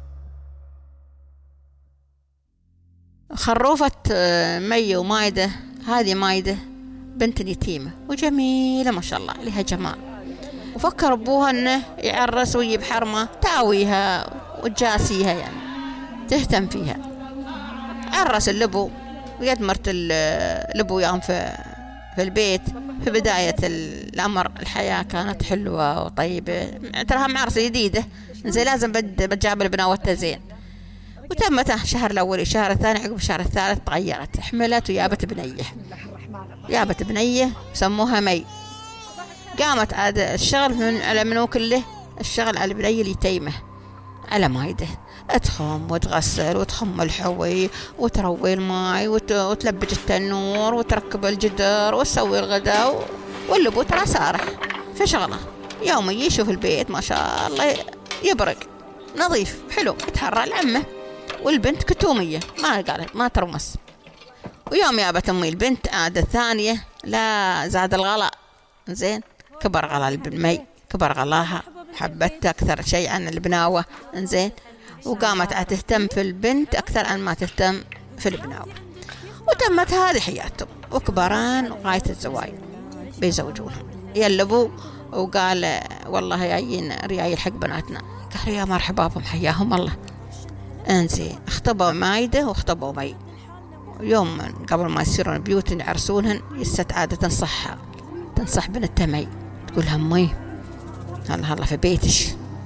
Speaker 6: خروفة مي ومايدة، هذه مايدة بنت يتيمة وجميلة ما شاء الله، لها جمال، وفكر أبوها أنه يعرس ويجيب حرمة تاويها وتجاسيها، يعني تهتم فيها. عرس اللبو، وقد مرت اللبو يوم في في البيت في بداية الأمر. الحياة كانت حلوة وطيبة، تراها معرسة جديدة، زي لازم بتجاب البناوة زين. وتمت الشهر الأول الشهر الثاني، عقب الشهر الثالث تغيرت، حملت ويابت بنية، يابت بنية سموها مي. قامت عاد الشغل من على منو كله، الشغل على البنية اليتيمة، على مايده، تخم وتغسل وتخم الحوي وتروي الماي وتلبج التنور وتركب الجدر وتسوي الغداء، واللبو ترى سارح في شغله يومي، يشوف البيت ما شاء الله يبرق نظيف حلو، يتحرى العمه، والبنت كتومية ما قالت ما ترمس. ويوم يابت أمي البنت عاد الثانية، لا زاد الغلاء، زين كبر غلا المي، كبر غلاها، حبتها أكثر شيء عن البناوة، زين، وقامت عاد تهتم في البنت أكثر عن ما تهتم في البناوة. وتمت هذه حياتهم، وكبران وغاية الزواج بيزوجونها. يلبوا وقال والله جايين رياي الحق بناتنا، قال يا مرحبا بهم حياهم الله. انزين اخطبوا مايدة واخطبوا مي، يوم قبل ما يصيرون بيوت يعرسونهن يست عادة تنصحها، تنصح بنتها مي، تقولها مي هلا هلا في بيتش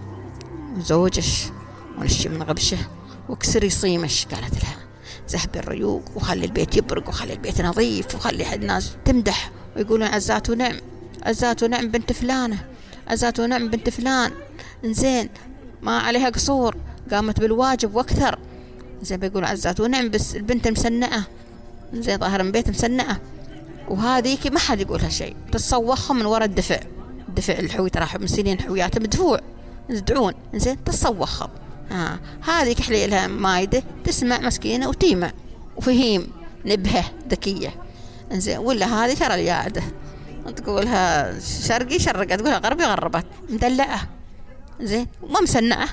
Speaker 6: وزوجش ونشي من غبشه وكسري صيمش، قالت لها زحبي الريوق وخلي البيت يبرق وخلي البيت نظيف وخلي الناس تمدح ويقولون عزات ونعم، عزات ونعم بنت فلانة، عزات ونعم بنت فلان، انزين ما عليها قصور، قامت بالواجب واكثر، زي بيقولوا عزات ونعم، بس البنت مسنعة، زي ظاهر من بيت مسنعة، وهذيك ما حد يقولها شيء، تتصوخهم من وراء الدفع، الدفع الحوي ترى مسنين حويات مدفوع يدعون، زين تتصوخهم. ها هذيك حليلها مايدة تسمع مسكينة وتيمة وفهيم نبهة ذكية، زين، ولا هذه ترى الياعدة تقولها شرقي شرقت، تقولها غربي غربت، مدلعة، زين، وما مسنعة.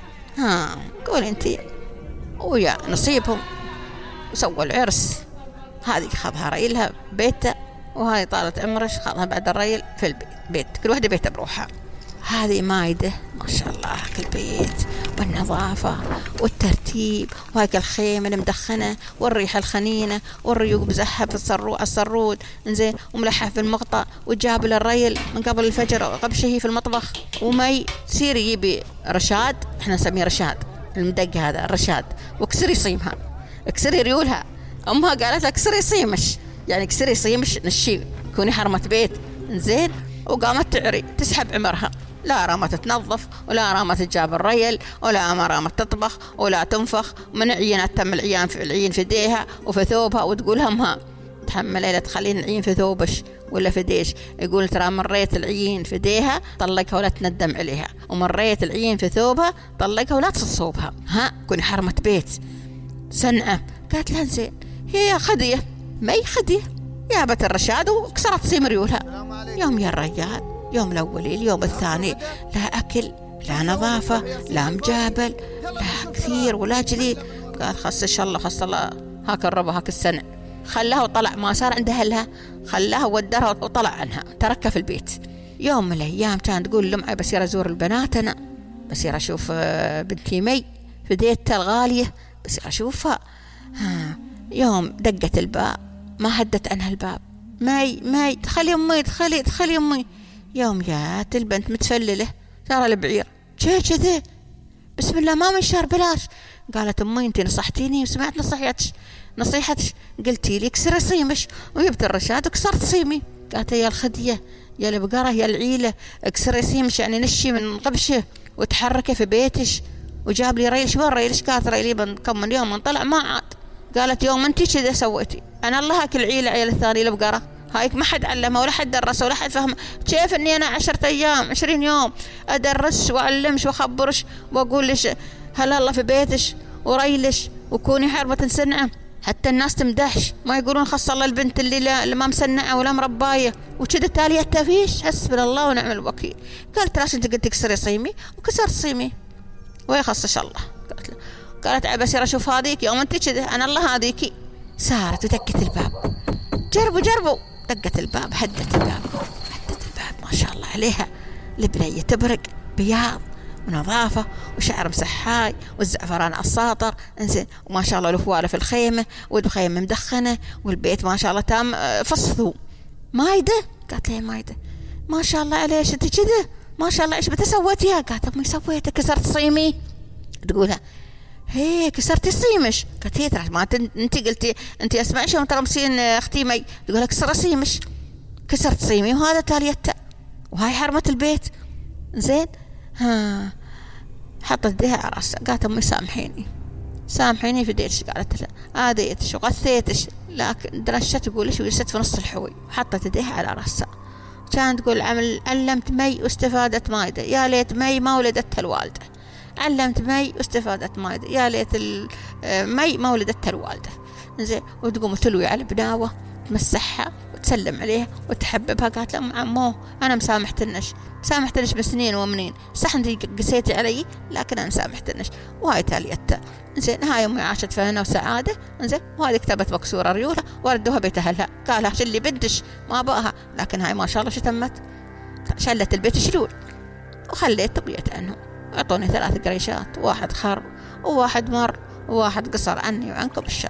Speaker 6: ها قول انتي ويا نصيبهم وسووا العرس. هذه خذها ريلها بيتها، وهذه طالت عمرش خذها بعد الريل في البيت، كل واحدة بيتها بروحها. هذه مايدة ما شاء الله كل بيت والنظافة والترتيب، وهيك الخيمة المدخنة والريحة الخنينة والريوق بزحف الصرو الصرود، إنزين، وملحف في المقطع، وجاب للريل من قبل الفجر قبل شهي في المطبخ. ومي سيري يبي رشاد، احنا نسميه رشاد المدق هذا الرشاد، وكسري صيمها، كسري ريولها. أمها قالت لها كسري صيمش، يعني كسري صيمش نشي كوني حرمة بيت، إنزين. وقامت تعري تسحب عمرها، لا رامت تنظف ولا رامت تجاب الريل ولا ما رامت تطبخ ولا تنفخ، من عينات تم العيان في العين في ديها وفي ثوبها، وتقول همها تحمل ليلة تخلين العين في ثوبش ولا في ديش، يقول ترى مريت العين في ديها طلقها ولا تندم عليها، ومريت العين في ثوبها طلقها ولا تصوبها، ها كوني حرمة بيت سنعة. قالت لها زين هي خدية مي خدية يا بت الرشاد، وكسرت صيم ريولها. يوم يا الرجال، يوم الأولي اليوم الثاني، لا أكل لا نظافة لا مجابل لا كثير ولا جليل. قال خص إن شاء الله خص الله هاك الربع هاك السنة، خلاها وطلع ما صار عندها أهلها، خلاها ودرها وطلع عنها تركها في البيت. يوم من الأيام كانت تقول لمعي بصير أزور البنات، أنا بصير أشوف بنتي مي في ديتها الغالية، بصير أشوفها. ها يوم دقت الباب ما هدت عنها الباب، ماي ماي دخلي أمي دخلي دخلي أمي. يوم جات البنت متفللة ترى البعير شي كذا بسم الله ما من شهر بلاش. قالت أمي أنت نصحتيني وسمعت نصيحتك نصيحتك قلتي لي كسري صيمش وجبت الرشاد وكسرت صيمي. قالت يا الخدية يا البقرة يا العيلة اكسري صيمش يعني نشي من قبشه وتحركي في بيتش. وجاب لي ريلش وين ريلش؟ قالت ريلي من كم من يوم من طلع ما عاد. قالت يوم انتي كذا سويتي انا الله هاك العيلة عيلة الثانية البقرة هايك ما حد علمها ولا حد درسها ولا حد فهمها. كيف اني انا عشرة ايام عشرين يوم ادرس واعلمش واخبرش واقول لش هلا الله في بيتش وريلش وكوني حربة سنعة حتى الناس تمدحش ما يقولون خص الله البنت اللي, لا اللي ما مسنعة ولا مرباية وكذا تالية تفيش. حسبنا الله ونعم الوكيل. قالت لاش انت قلت كسري صيمي وكسرت صيمي ويخصش الله. قالت له قالت عبسير اشوف هذيك يوم انت كذا انا الله هذيكي. صارت وتكت الباب جربوا جربوا دقت الباب هدت الباب هدت الباب ما شاء الله عليها البنية تبرق بياض ونظافة وشعر مسحاي والزعفران الساطر انزين وما شاء الله الفوالة في الخيمة والخيمة مدخنة والبيت ما شاء الله تام فصثو. مايدة قالت لي مايدة ما شاء الله عليش انت كذا ما شاء الله ايش بتسويتيها؟ قالت امي سويتها كسرت صيمي. تقولها هي كسرتي صيمش؟ قالت هي ترى ما انت قلتي انت اسمعي شلون ترمسين اختي مي. تقولها كسر صيمش كسرت صيمي وهذا تاليته وهاي حرمة البيت. زين ها حطت يديها على راسها قالت امي سامحيني سامحيني في ديتش. قالت لها آذيتش وغثيتش لكن درشت تقولش وجلست في نص الحوي وحطت يديها على راسها. كانت تقول عمل علمت مي واستفادت مايدة يا ليت مي ما ولدتها الوالدة. علمت مي واستفادت مايدة يا ليت مي ما ولدتها الوالدة. زين وتقوم تلوي على بناوة تمسحها وتسلم عليها وتحببها. قالت لهم عمو أنا مسامحتنش مسامحتنش بسنين ومنين صح أنت قسيتي علي لكن أنا مسامحتنش. وهاي تاليتها. زين هاي أمي عاشت في هنا وسعادة. زين وهذه كتبت مكسورة ريولها وردوها بيت أهلها. قالها شلي بدش ما بقها لكن هاي ما شاء الله شتمت شلت البيت شلول وخليت بقيت عنهم. أعطوني ثلاث قريشات واحد خر وواحد مر وواحد قصر عني وعنكم الشر.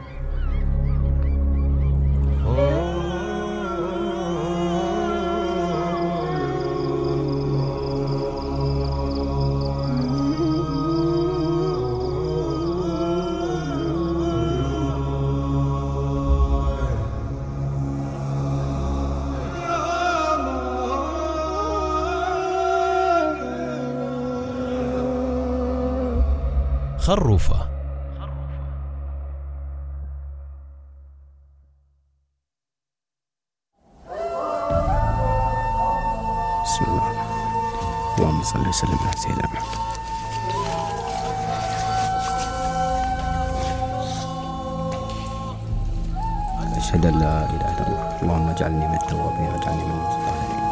Speaker 1: خروفة.
Speaker 7: بسم الله اللهم صل وسلم على سيدنا محمد. أشهد أن لا إله إلا الله اللهم اجعلني من التوابين واجعلني من المتطهرين.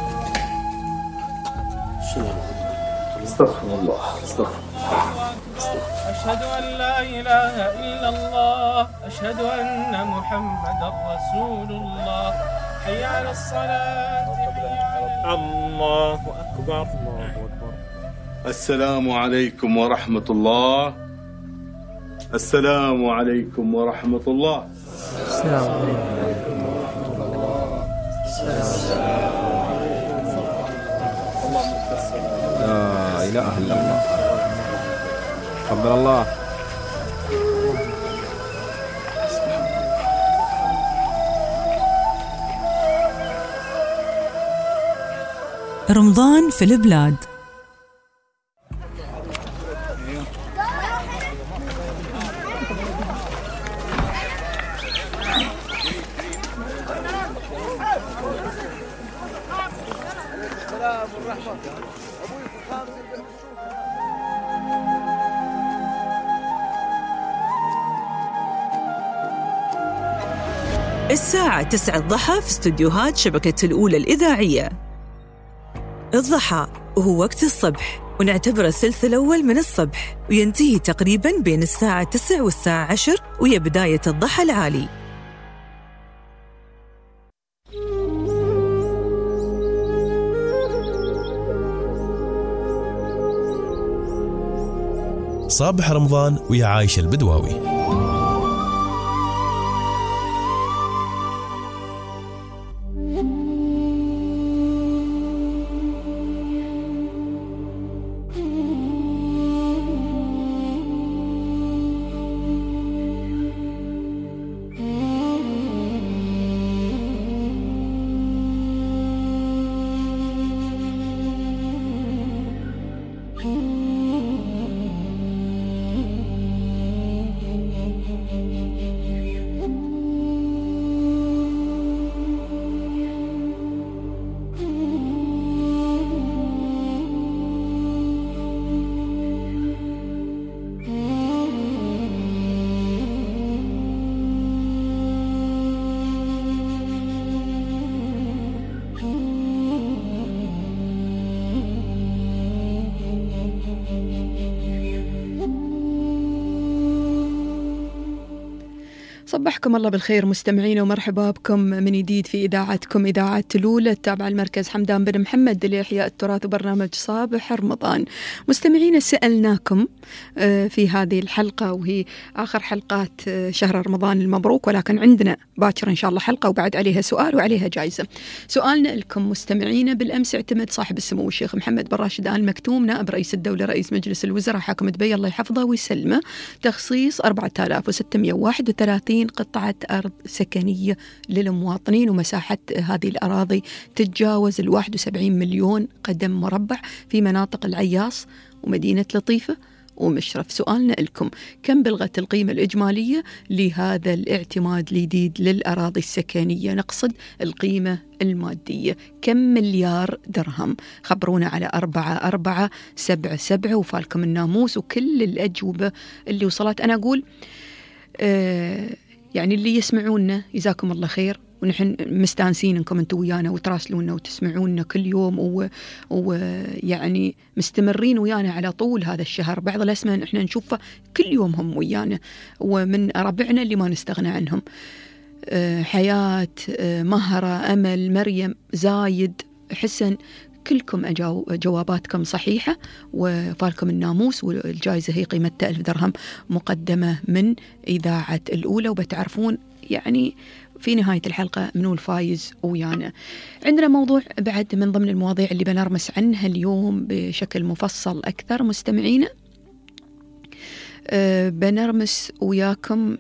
Speaker 8: استغفر الله استغفر أشهد أن لا إله إلا الله أشهد أن محمد رسول الله حي على الصلاة الله أكبر الله أكبر.
Speaker 9: السلام عليكم ورحمة الله. السلام عليكم ورحمة الله.
Speaker 7: السلام عليكم ورحمة الله. لا إله إلا الله. تقبل الله.
Speaker 10: رمضان في البلاد. الساعة تسعة الضحى في استوديوهات شبكة الأولى الإذاعية. الضحى وهو وقت الصبح ونعتبر الثلث الأول من الصبح وينتهي تقريباً بين الساعة تسع والساعة عشر وهي بداية الضحى العالي.
Speaker 1: صابح رمضان ويا عايشة البدواوي.
Speaker 2: صبحكم الله بالخير مستمعين ومرحبا بكم من جديد في إذاعتكم إذاعة الأولى التابعة المركز حمدان بن محمد لإحياء التراث وبرنامج صباح رمضان. مستمعين سألناكم في هذه الحلقة وهي آخر حلقات شهر رمضان المبروك، ولكن عندنا باكر إن شاء الله حلقة وبعد عليها سؤال وعليها جائزة. سؤالنا لكم مستمعين: بالأمس اعتمد صاحب السمو الشيخ محمد بن راشد آل مكتوم نائب رئيس الدولة رئيس مجلس الوزراء حاكم دبي الله يحفظه ويسلمه تخصيص أربعة آلاف وستمائة وواحد وثلاثين قطعة أرض سكنية للمواطنين، ومساحة هذه الأراضي تتجاوز الواحد وسبعين مليون قدم مربع في مناطق العياص ومدينة لطيفة ومشرف. سؤالنا لكم: كم بلغت القيمة الإجمالية لهذا الاعتماد الجديد للأراضي السكنية؟ نقصد القيمة المادية، كم مليار درهم؟ خبرونا على أربعة أربعة سبعة سبعة وفالكم الناموس وكل الأجوبة اللي وصلت. أنا أقول آه يعني اللي يسمعونا جزاكم الله خير، ونحن مستانسين انكم انتم ويانا وتراسلونا وتسمعونا كل يوم ويعني مستمرين ويانا على طول هذا الشهر. بعض الاسماء احنا نشوفها كل يوم هم ويانا، ومن ربعنا اللي ما نستغنى عنهم: حياة، مهرة، أمل، مريم، زايد، حسن، كلكم أجاو جواباتكم صحيحة وفالكم الناموس، والجائزة هي قيمتها ألف درهم مقدمة من إذاعة الأولى. وبتعرفون يعني في نهاية الحلقة منو الفايز ويانا. عندنا موضوع بعد من ضمن المواضيع اللي بنرمس عنها اليوم بشكل مفصل أكثر مستمعينا. أه بنرمس وياكم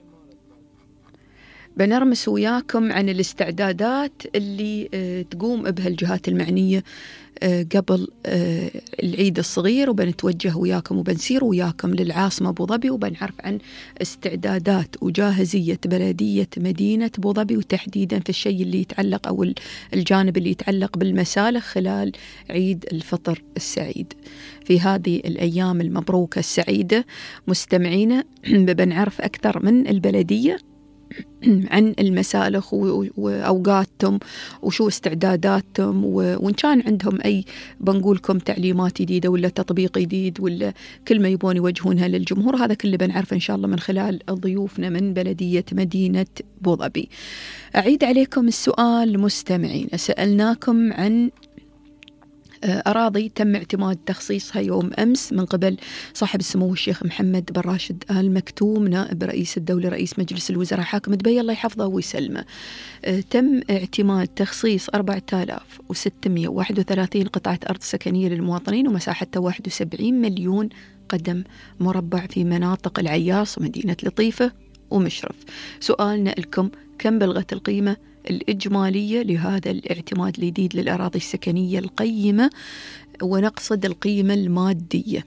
Speaker 2: بنرمس وياكم عن الاستعدادات اللي أه تقوم بها الجهات المعنية أه قبل أه العيد الصغير، وبنتوجه وياكم وبنسير وياكم للعاصمة أبو ظبي وبنعرف عن استعدادات وجاهزية بلدية مدينة أبو ظبي، وتحديدا في الشيء اللي يتعلق أو الجانب اللي يتعلق بالمسالخ خلال عيد الفطر السعيد. في هذه الأيام المبروكة السعيدة مستمعينا بنعرف أكثر من البلدية عن المسالخ وأوقاتهم وشو استعداداتهم، وإن كان عندهم أي بنقولكم تعليمات جديدة ولا تطبيق جديد ولا كلمة يبون يوجهونها للجمهور. هذا كله بنعرف إن شاء الله من خلال ضيوفنا من بلدية مدينة أبو ظبي. أعيد عليكم السؤال مستمعين، سألناكم عن أراضي تم اعتماد تخصيصها يوم أمس من قبل صاحب السمو الشيخ محمد بن راشد آل مكتوم نائب رئيس الدولة رئيس مجلس الوزراء حاكم دبي الله يحفظه ويسلمه. تم اعتماد تخصيص أربعة آلاف وستمائة وواحد وثلاثين قطعة أرض سكنية للمواطنين، ومساحتها واحد وسبعين مليون قدم مربع في مناطق العياص ومدينة لطيفة ومشرف. سؤالنا لكم: كم بلغت القيمة الإجمالية لهذا الاعتماد الجديد للأراضي السكنية القيمة؟ ونقصد القيمة المادية،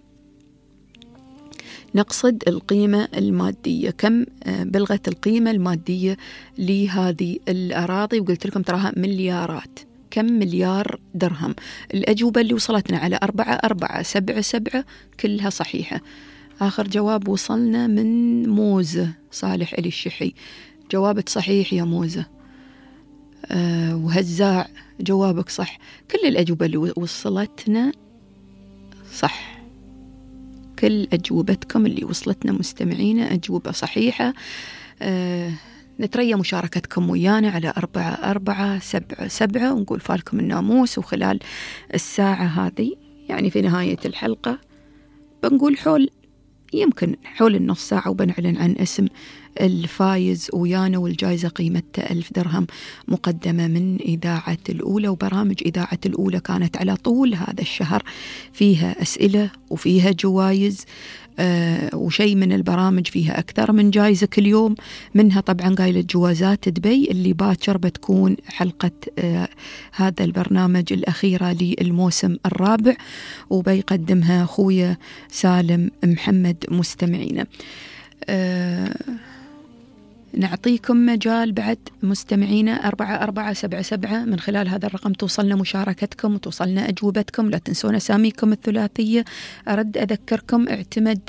Speaker 2: نقصد القيمة المادية، كم بلغت القيمة المادية لهذه الأراضي؟ وقلت لكم تراها مليارات، كم مليار درهم؟ الأجوبة اللي وصلتنا على أربعة أربعة سبعة سبعة كلها صحيحة. آخر جواب وصلنا من موزة صالح علي الشحي، جوابك صحيح يا موزة. أه وهزاع جوابك صح، كل الأجوبة اللي وصلتنا صح، كل أجوبتكم اللي وصلتنا مستمعينا أجوبة صحيحة. أه نتريا مشاركتكم ويانا على أربعة أربعة سبعة سبعة ونقول فالكم الناموس. وخلال الساعة هذه يعني في نهاية الحلقة بنقول حول يمكن حول النص ساعة وبنعلن عن اسم الفايز ويانا، والجائزة قيمتها ألف درهم مقدمة من إذاعة الأولى. وبرامج إذاعة الأولى كانت على طول هذا الشهر فيها أسئلة وفيها جوائز، آه وشيء من البرامج فيها أكثر من جائزة كل يوم، منها طبعا قايلة جوازات دبي اللي باكر بتكون حلقة آه هذا البرنامج الأخيرة للموسم الرابع، وبيقدمها أخويا سالم محمد. مستمعينا آه نعطيكم مجال بعد مستمعينا أربعة أربعة سبعة سبعة من خلال هذا الرقم توصلنا مشاركتكم وتوصلنا أجوبتكم. لا تنسون أساميكم الثلاثية. أرد أذكركم اعتمد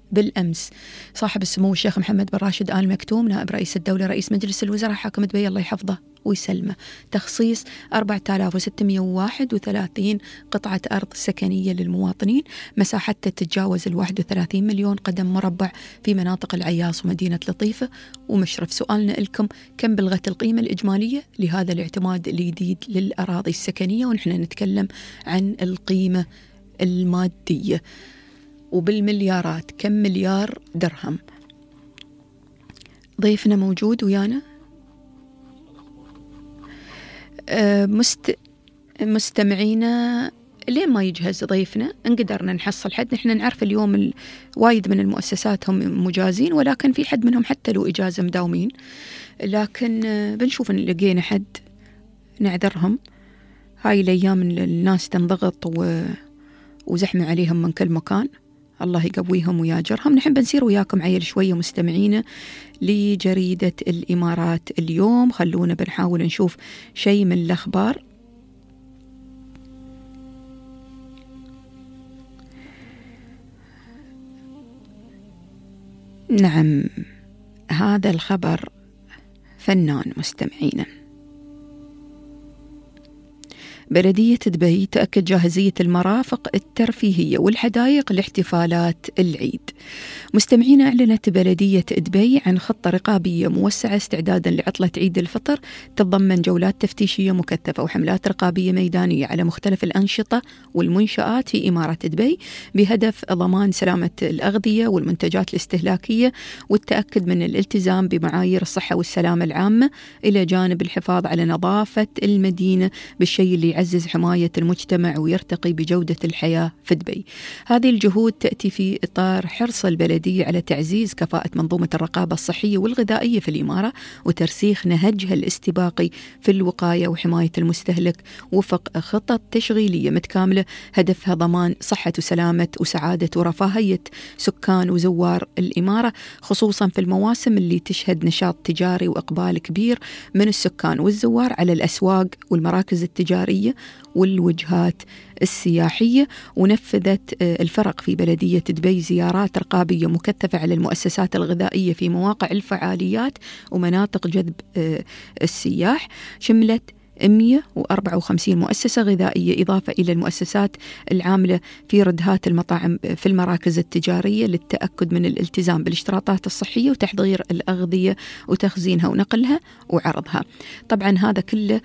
Speaker 2: بالأمس صاحب السمو الشيخ محمد بن راشد آل مكتوم نائب رئيس الدولة رئيس مجلس الوزراء حاكم دبي الله يحفظه ويسلمه تخصيص أربعة آلاف وستمئة وواحد وثلاثين قطعة أرض سكنية للمواطنين مساحتها تتجاوز الواحد وثلاثين مليون قدم مربع في مناطق العياص ومدينة لطيفة ومشرف. سؤالنا لكم: كم بلغت القيمة الإجمالية لهذا الاعتماد الجديد للأراضي السكنية؟ ونحن نتكلم عن القيمة المادية وبالمليارات، كم مليار درهم؟ ضيفنا موجود ويانا؟ مست... مستمعينا لين ما يجهز ضيفنا إن قدرنا نحصل حد. نحن نعرف اليوم ال... وايد من المؤسسات هم مجازين، ولكن في حد منهم حتى لو إجازة مداومين، لكن بنشوف إن لقينا حد نعذرهم. هاي الأيام الناس تنضغط و... وزحمة عليهم من كل مكان، الله يقويهم وياجرهم. نحن بنسير وياكم عيل شوية مستمعينا لجريدة الإمارات اليوم. خلونا بنحاول نشوف شيء من الأخبار. نعم، هذا الخبر فنان مستمعينا. بلدية دبي تأكد جاهزية المرافق الترفيهية والحدائق لاحتفالات العيد. مستمعين، أعلنت بلدية دبي عن خطة رقابية موسعة استعدادا لعطلة عيد الفطر، تتضمن جولات تفتيشية مكثفة وحملات رقابية ميدانية على مختلف الأنشطة والمنشآت في إمارة دبي بهدف ضمان سلامة الأغذية والمنتجات الاستهلاكية والتأكد من الالتزام بمعايير الصحة والسلامة العامة، إلى جانب الحفاظ على نظافة المدينة بالشيء اللي يعزز حماية المجتمع ويرتقي بجودة الحياة في دبي. هذه الجهود تأتي في إطار حرص البلدية على تعزيز كفاءة منظومة الرقابة الصحية والغذائية في الإمارة وترسيخ نهجها الاستباقي في الوقاية وحماية المستهلك وفق خطط تشغيلية متكاملة هدفها ضمان صحة وسلامة وسعادة ورفاهية سكان وزوار الإمارة، خصوصا في المواسم اللي تشهد نشاط تجاري وإقبال كبير من السكان والزوار على الأسواق والمراكز التجارية والوجهات السياحية. ونفذت الفرق في بلدية دبي زيارات رقابية مكثفة على المؤسسات الغذائية في مواقع الفعاليات ومناطق جذب السياح، شملت مئة وأربعة وخمسين مؤسسة غذائية، إضافة إلى المؤسسات العاملة في ردهات المطاعم في المراكز التجارية للتأكد من الالتزام بالاشتراطات الصحية وتحضير الأغذية وتخزينها ونقلها وعرضها. طبعا هذا كله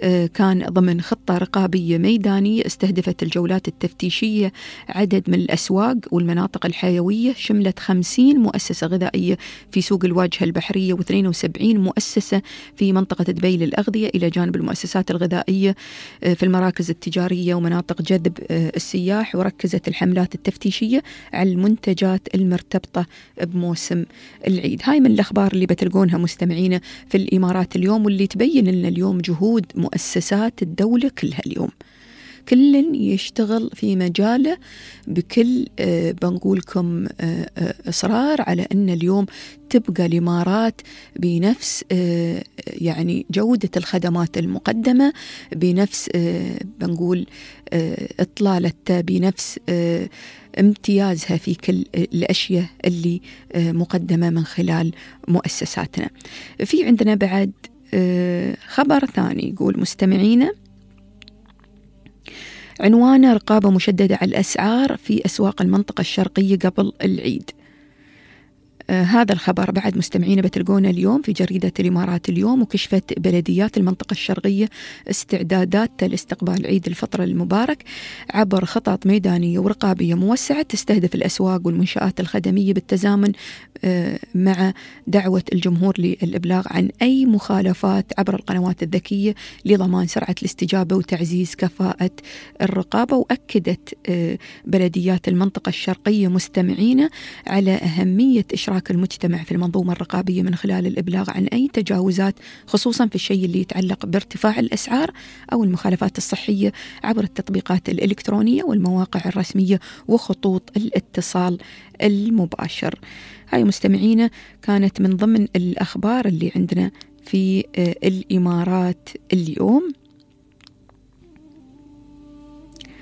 Speaker 2: كان ضمن خطة رقابية ميدانية استهدفت الجولات التفتيشية عدد من الأسواق والمناطق الحيوية، شملت خمسين مؤسسة غذائية في سوق الواجهة البحرية واثنين وسبعين مؤسسة في منطقة دبي للأغذية، إلى جانب المؤسسات الغذائية في المراكز التجارية ومناطق جذب السياح. وركزت الحملات التفتيشية على المنتجات المرتبطة بموسم العيد. هاي من الأخبار اللي بتلقونها مستمعينا في الإمارات اليوم، واللي تبين لنا اليوم جهود مؤسسات الدولة كلها اليوم، كل يشتغل في مجاله بكل آه بنقولكم آه آه إصرار على أن اليوم تبقى الإمارات بنفس آه يعني جودة الخدمات المقدمة، بنفس آه بنقول آه إطلالتها، بنفس آه امتيازها في كل الأشياء اللي آه مقدمة من خلال مؤسساتنا. في عندنا بعد خبر ثاني يقول مستمعينا عنوانه: رقابة مشددة على الأسعار في أسواق المنطقة الشرقية قبل العيد. آه هذا الخبر بعد مستمعينا بتلقونه اليوم في جريدة الإمارات اليوم. وكشفت بلديات المنطقة الشرقية استعدادات لاستقبال عيد الفطر المبارك عبر خطط ميدانية ورقابية موسعة تستهدف الأسواق والمنشآت الخدمية بالتزامن آه مع دعوة الجمهور للإبلاغ عن أي مخالفات عبر القنوات الذكية لضمان سرعة الاستجابة وتعزيز كفاءة الرقابة. وأكدت آه بلديات المنطقة الشرقية مستمعينا على أهمية إشراك المجتمع في المنظومة الرقابية من خلال الإبلاغ عن أي تجاوزات، خصوصا في الشيء اللي يتعلق بارتفاع الأسعار أو المخالفات الصحية عبر التطبيقات الإلكترونية والمواقع الرسمية وخطوط الاتصال المباشر. هاي مستمعينا كانت من ضمن الأخبار اللي عندنا في الإمارات اليوم.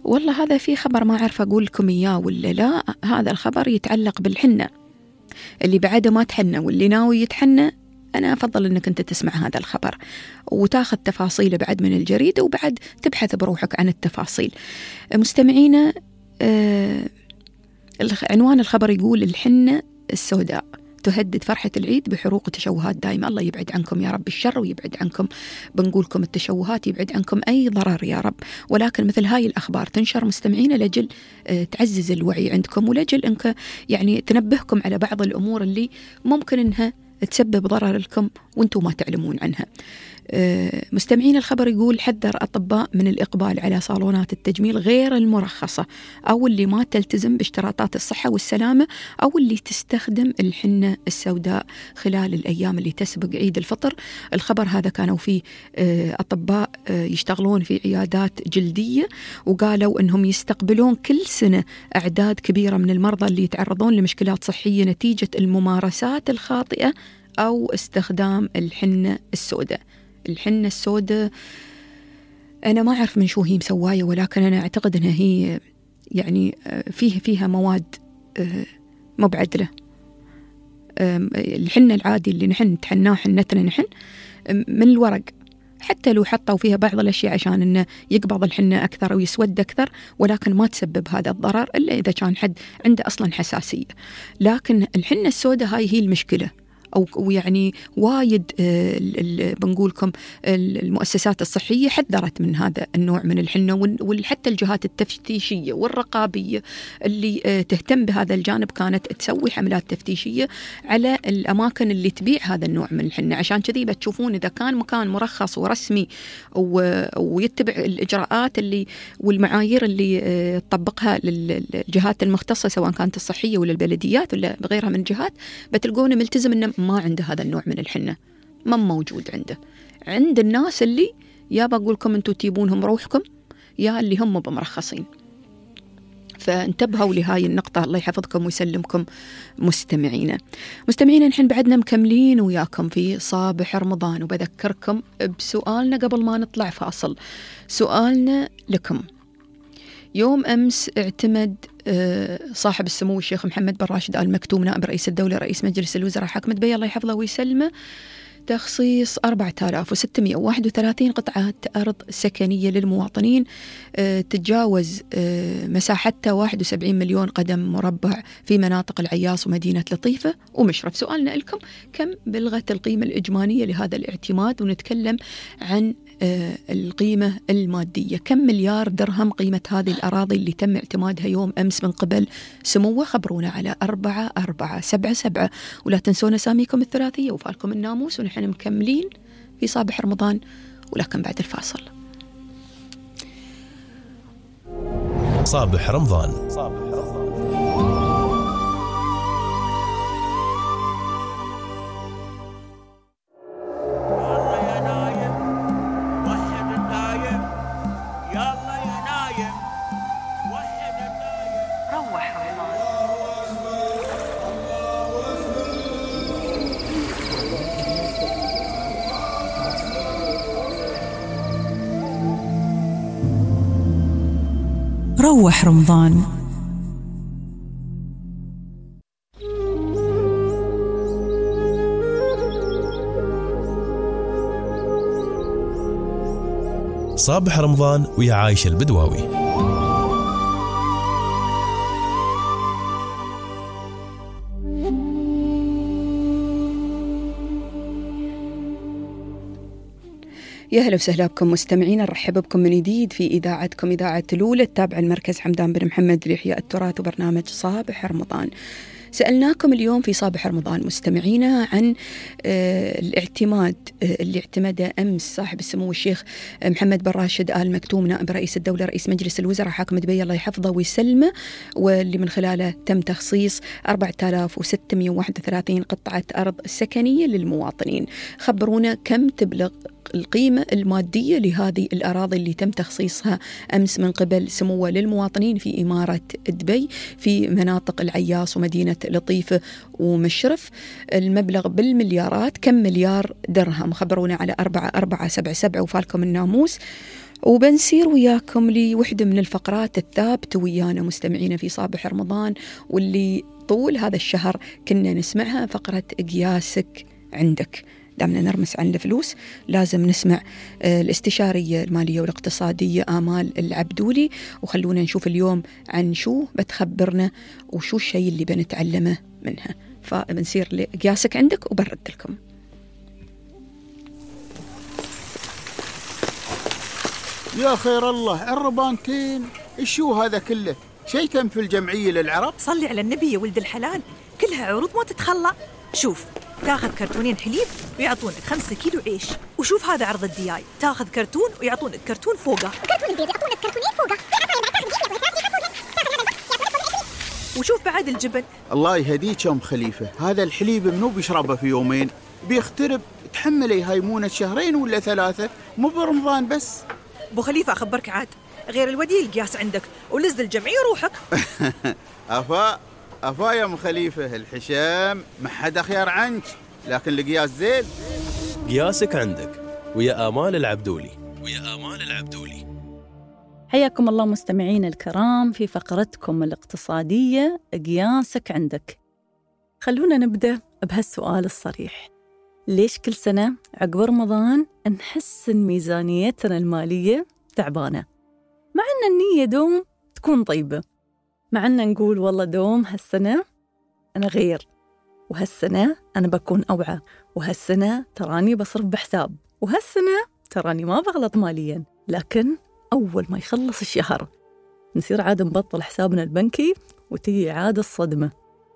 Speaker 2: والله هذا في خبر ما أعرف أقول لكم إياه ولا لا. هذا الخبر يتعلق بالحنة، اللي بعده ما تحنى واللي ناوي يتحنى أنا أفضل أنك أنت تسمع هذا الخبر وتاخذ تفاصيله بعد من الجريدة، وبعد تبحث بروحك عن التفاصيل. مستمعينا، آه عنوان الخبر يقول: الحنة السوداء تهدد فرحة العيد بحروق وتشوهات دائمة. الله يبعد عنكم يا رب الشر، ويبعد عنكم بنقولكم التشوهات، يبعد عنكم أي ضرر يا رب. ولكن مثل هاي الأخبار تنشر مستمعين لجل آه تعزز الوعي عندكم، ولجل إنك يعني تنبهكم على بعض الأمور اللي ممكن إنها تسبب ضرر لكم وانتم ما تعلمون عنها. مستمعين الخبر يقول: حذر أطباء من الإقبال على صالونات التجميل غير المرخصة أو اللي ما تلتزم باشتراطات الصحة والسلامة أو اللي تستخدم الحنة السوداء خلال الأيام اللي تسبق عيد الفطر. الخبر هذا كانوا فيه أطباء يشتغلون في عيادات جلدية، وقالوا أنهم يستقبلون كل سنة أعداد كبيرة من المرضى اللي يتعرضون لمشكلات صحية نتيجة الممارسات الخاطئة أو استخدام الحنة السوداء. الحنة السوداء أنا ما أعرف من شو هي مسواية، ولكن أنا أعتقد أنها هي يعني فيها فيها مواد مبعدلة. الحنة العادي اللي نحن نتحناه حنتنا نحن من الورق، حتى لو حطوا فيها بعض الأشياء عشان إنه يقبض الحنة أكثر أو يسود أكثر، ولكن ما تسبب هذا الضرر إلا إذا كان حد عنده أصلا حساسية. لكن الحنة السوداء هاي هي المشكلة، أو يعني وايد بنقولكم المؤسسات الصحية حذرت من هذا النوع من الحنة، وحتى الجهات التفتيشية والرقابية اللي تهتم بهذا الجانب كانت تسوي حملات تفتيشية على الأماكن اللي تبيع هذا النوع من الحنة. عشان كذي بتشوفون إذا كان مكان مرخص ورسمي ويتبع الإجراءات اللي والمعايير اللي تطبقها للجهات المختصة سواء كانت الصحية ولا البلديات ولا بغيرها من جهات، بتلقونه ملتزم إنه ما عنده هذا النوع من الحنة، ما موجود عنده. عند الناس اللي يا بقول لكم أنتوا تجيبونهم روحكم يا اللي هم بمرخصين. فانتبهوا لهاي النقطة. الله يحفظكم ويسلمكم مستمعينا. مستمعينا نحن بعدنا مكملين وياكم في صابح رمضان، وبذكركم بسؤالنا قبل ما نطلع فاصل. سؤالنا لكم: يوم أمس اعتمد صاحب السمو الشيخ محمد بن راشد آل مكتوم نائب رئيس الدولة رئيس مجلس الوزراء حاكم دبي الله يحفظه ويسلمه تخصيص أربعة آلاف وستمائة وواحد وثلاثين قطعة أرض سكنية للمواطنين تتجاوز مساحتها واحد وسبعين مليون قدم مربع في مناطق العياص ومدينة لطيفة ومشرف. سؤالنا لكم: كم بلغت القيمة الإجمالية لهذا الاعتماد؟ ونتكلم عن القيمة المادية، كم مليار درهم قيمة هذه الأراضي اللي تم اعتمادها يوم أمس من قبل سموه؟ خبرونا على أربعة أربعة سبعة سبعة، ولا تنسون أساميكم الثلاثية وفالكم الناموس. ونحن مكملين في صابح رمضان، ولكن بعد الفاصل.
Speaker 1: صابح رمضان. صابح رمضان.
Speaker 10: روح رمضان.
Speaker 1: صابح رمضان ويا عايشة البدواوي.
Speaker 2: يا هلا وسهلا بكم مستمعين، نرحب بكم من جديد في إذاعتكم إذاعة الأولى التابعة المركز حمدان بن محمد لإحياء التراث وبرنامج صابح رمضان. سألناكم اليوم في صابح رمضان مستمعينا عن آه الاعتماد آه اللي اعتمده أمس صاحب السمو الشيخ محمد بن راشد آل مكتوم نائب رئيس الدولة رئيس مجلس الوزراء حاكم دبي الله يحفظه ويسلمه، واللي من خلاله تم تخصيص أربعة آلاف وستمائة وواحد وثلاثين قطعة أرض سكنية للمواطنين. خبرونا كم تبلغ القيمة المادية لهذه الأراضي اللي تم تخصيصها أمس من قبل سموه للمواطنين في إمارة دبي في مناطق العياص ومدينة لطيفة ومشرف. المبلغ بالمليارات، كم مليار درهم؟ خبرونا على أربعة أربعة سبعة سبعة وفالكم الناموس. وبنسير وياكم لوحدة من الفقرات الثابتة ويانا مستمعين في صباح رمضان، واللي طول هذا الشهر كنا نسمعها، فقرة قياسك عندك. دامنا نرمس عن الفلوس لازم نسمع الاستشارية المالية والاقتصادية آمال العبدولي، وخلونا نشوف اليوم عن شو بتخبرنا وشو الشيء اللي بنتعلمه منها. فبنصير لقياسك عندك وبرد لكم.
Speaker 11: يا خير الله، الربانتين شو هذا كله؟ شيء تم في الجمعية للعرب؟
Speaker 10: صلي على النبي يا ولد الحلال، كلها عروض ما تتخلى. شوف، تاخذ كرتونين حليب ويعطونك خمسة كيلو عيش، وشوف هذا عرض الدياي، تاخذ كرتون ويعطونك كرتون فوقه، كرتون البيض يعطونك كرتونين فوقه، وشوف بعد الجبن.
Speaker 11: الله يهديك يا ام خليفة، هذا الحليب منو بيشربه في يومين؟ بيخترب، تحملي هاي مونة شهرين ولا ثلاثة، مو برمضان بس.
Speaker 10: ابو خليفة أخبرك عاد، غير الودي القياس عندك ولز الجمعية روحك.
Speaker 11: أفا أفا يا ام خليفة، الحشام ما حدا خيار عنك، لكن القياس زين.
Speaker 1: قياسك عندك ويا آمال العبدولي. ويا آمال العبدولي.
Speaker 12: حياكم الله مستمعين الكرام في فقرتكم الاقتصادية قياسك عندك. خلونا نبدأ بهالسؤال الصريح، ليش كل سنة عقب رمضان نحس إن ميزانيتنا المالية تعبانة، مع أن النية دوم تكون طيبة، مع أن نقول والله دوم هالسنة أنا غير، وهالسنة أنا بكون أوعى، وهالسنة تراني بصرف بحساب، وهالسنة تراني ما بغلط مالياً. لكن أول ما يخلص الشهر نصير عاد نبطل حسابنا البنكي وتيجي عاد الصدمة،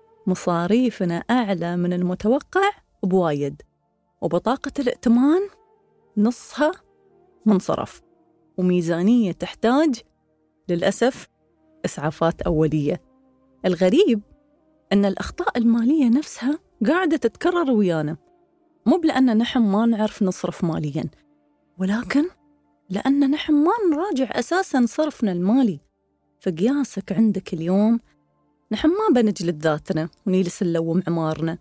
Speaker 12: مصاريفنا أعلى من المتوقع بوايد، وبطاقة الائتمان نصها منصرف، وميزانية تحتاج للأسف إسعافات أولية. الغريب أن الأخطاء المالية نفسها قاعدة تتكرر ويانا، مو بلأن نحن ما نعرف نصرف مالياً، ولكن لأن نحن ما نراجع أساساً صرفنا المالي. فقياسك عندك اليوم نحن ما بنجلد ذاتنا ونيلس نلوم عمارنا،